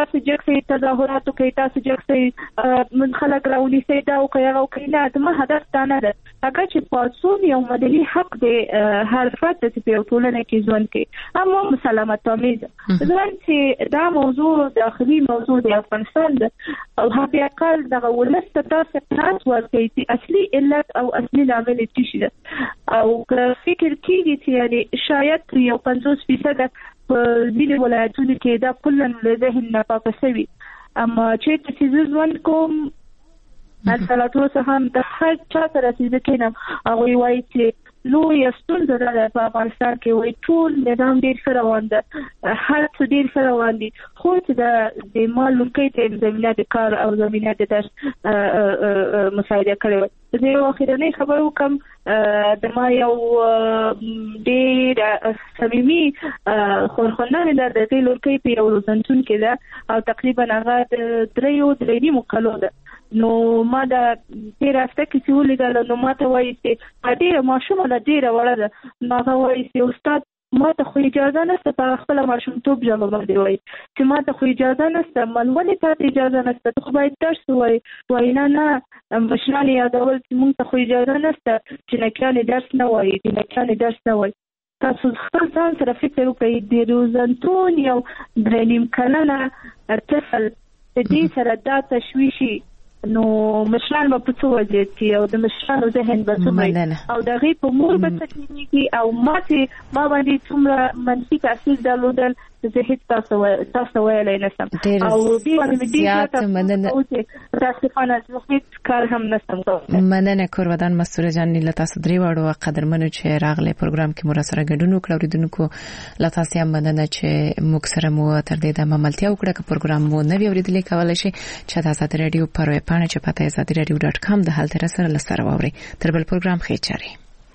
تاسو جګسي تظاهرات کوي تاسو جګسي من خلک راونی سي دا او کيغه او کینه د ما هدف دا نه ده هغه چې پاسون یو مدني حق دی هر فرد چې په ټولنه کې ژوند کوي اما مسالمت آمیز ځکه چې دا موضوع داخلي موضوع دی افغانستان او هغه اقل دغه ولست تاسو پلاس ورکوي چې اصلي علت او اصلي عامل څه شي او فکر کیږي چې یعنی شاید یو پنځوس فیصد په ځینې ولایتونو کې دا کلن له ذهن نه پاکه شوی اما چې چې ژوند کوم مثلا تاسو هم د هر چا سره چې کینم هغه وایي چې نو یستون د په افغانستان کې وایي ټول نظام ډیر ښه روان ده هر څه ډیر ښه روان دي خو چې د د معلوماتي ته زمينه د کار او زمينه د درس مساعده کړو زه یو اخیرنۍ خبر وکم د ما یو ډیر صمیمي خورخنه ده د دې لورکې په یو ځنتون کې ده او تقریبا هغه دریو درې مقالو ده نو ما دا تیر هفته کې چې ولیدل نو ما ته وایي چې ډیره ماشومه ده ډیره وړه ده نو هغه وایي چې استاد ما ته خو اجازه نشته په خپل ماشومتوب ژبه باندې وایي چې ما ته خو اجازه نشته ملولې ته اجازه نشته ته خو باید درس وایي وایي نه نه مشران یادول چې موږ ته خو اجازه نشته چې نکیانې درس نه وایي چې نکیانې درس نه وایي تاسو خپل ځان سره فکر وکړئ د روزنتون یو درې نیم کلنه طفل دې سره دا تشویشي نو مشران په څو وجه کې او د مشرانو ذهن به څه او د غي په مور به تکلیفي او ماته ما باندې څومره منفي تاثیر درلودل زه هیڅ تاسو تاسو ویلای نشم او دې باندې دې مننه تاسفانه زه هیڅ کار هم نشم کوم مننه کورودان مسوره جان له تاسو درې وړو قدرمنو چې راغله پروګرام کې مو سره ګډون وکړو اوریدونکو له تاسو هم مننه چې موږ سره مو تر دې د مملتیا وکړه چې پروګرام مو نوی اوریدل کولای شي چې تاسو د رادیو پروي پانه چې پته ازادي رادیو ډاټ کام د حالت سره لسره ووري تر بل پروګرام خیر چاري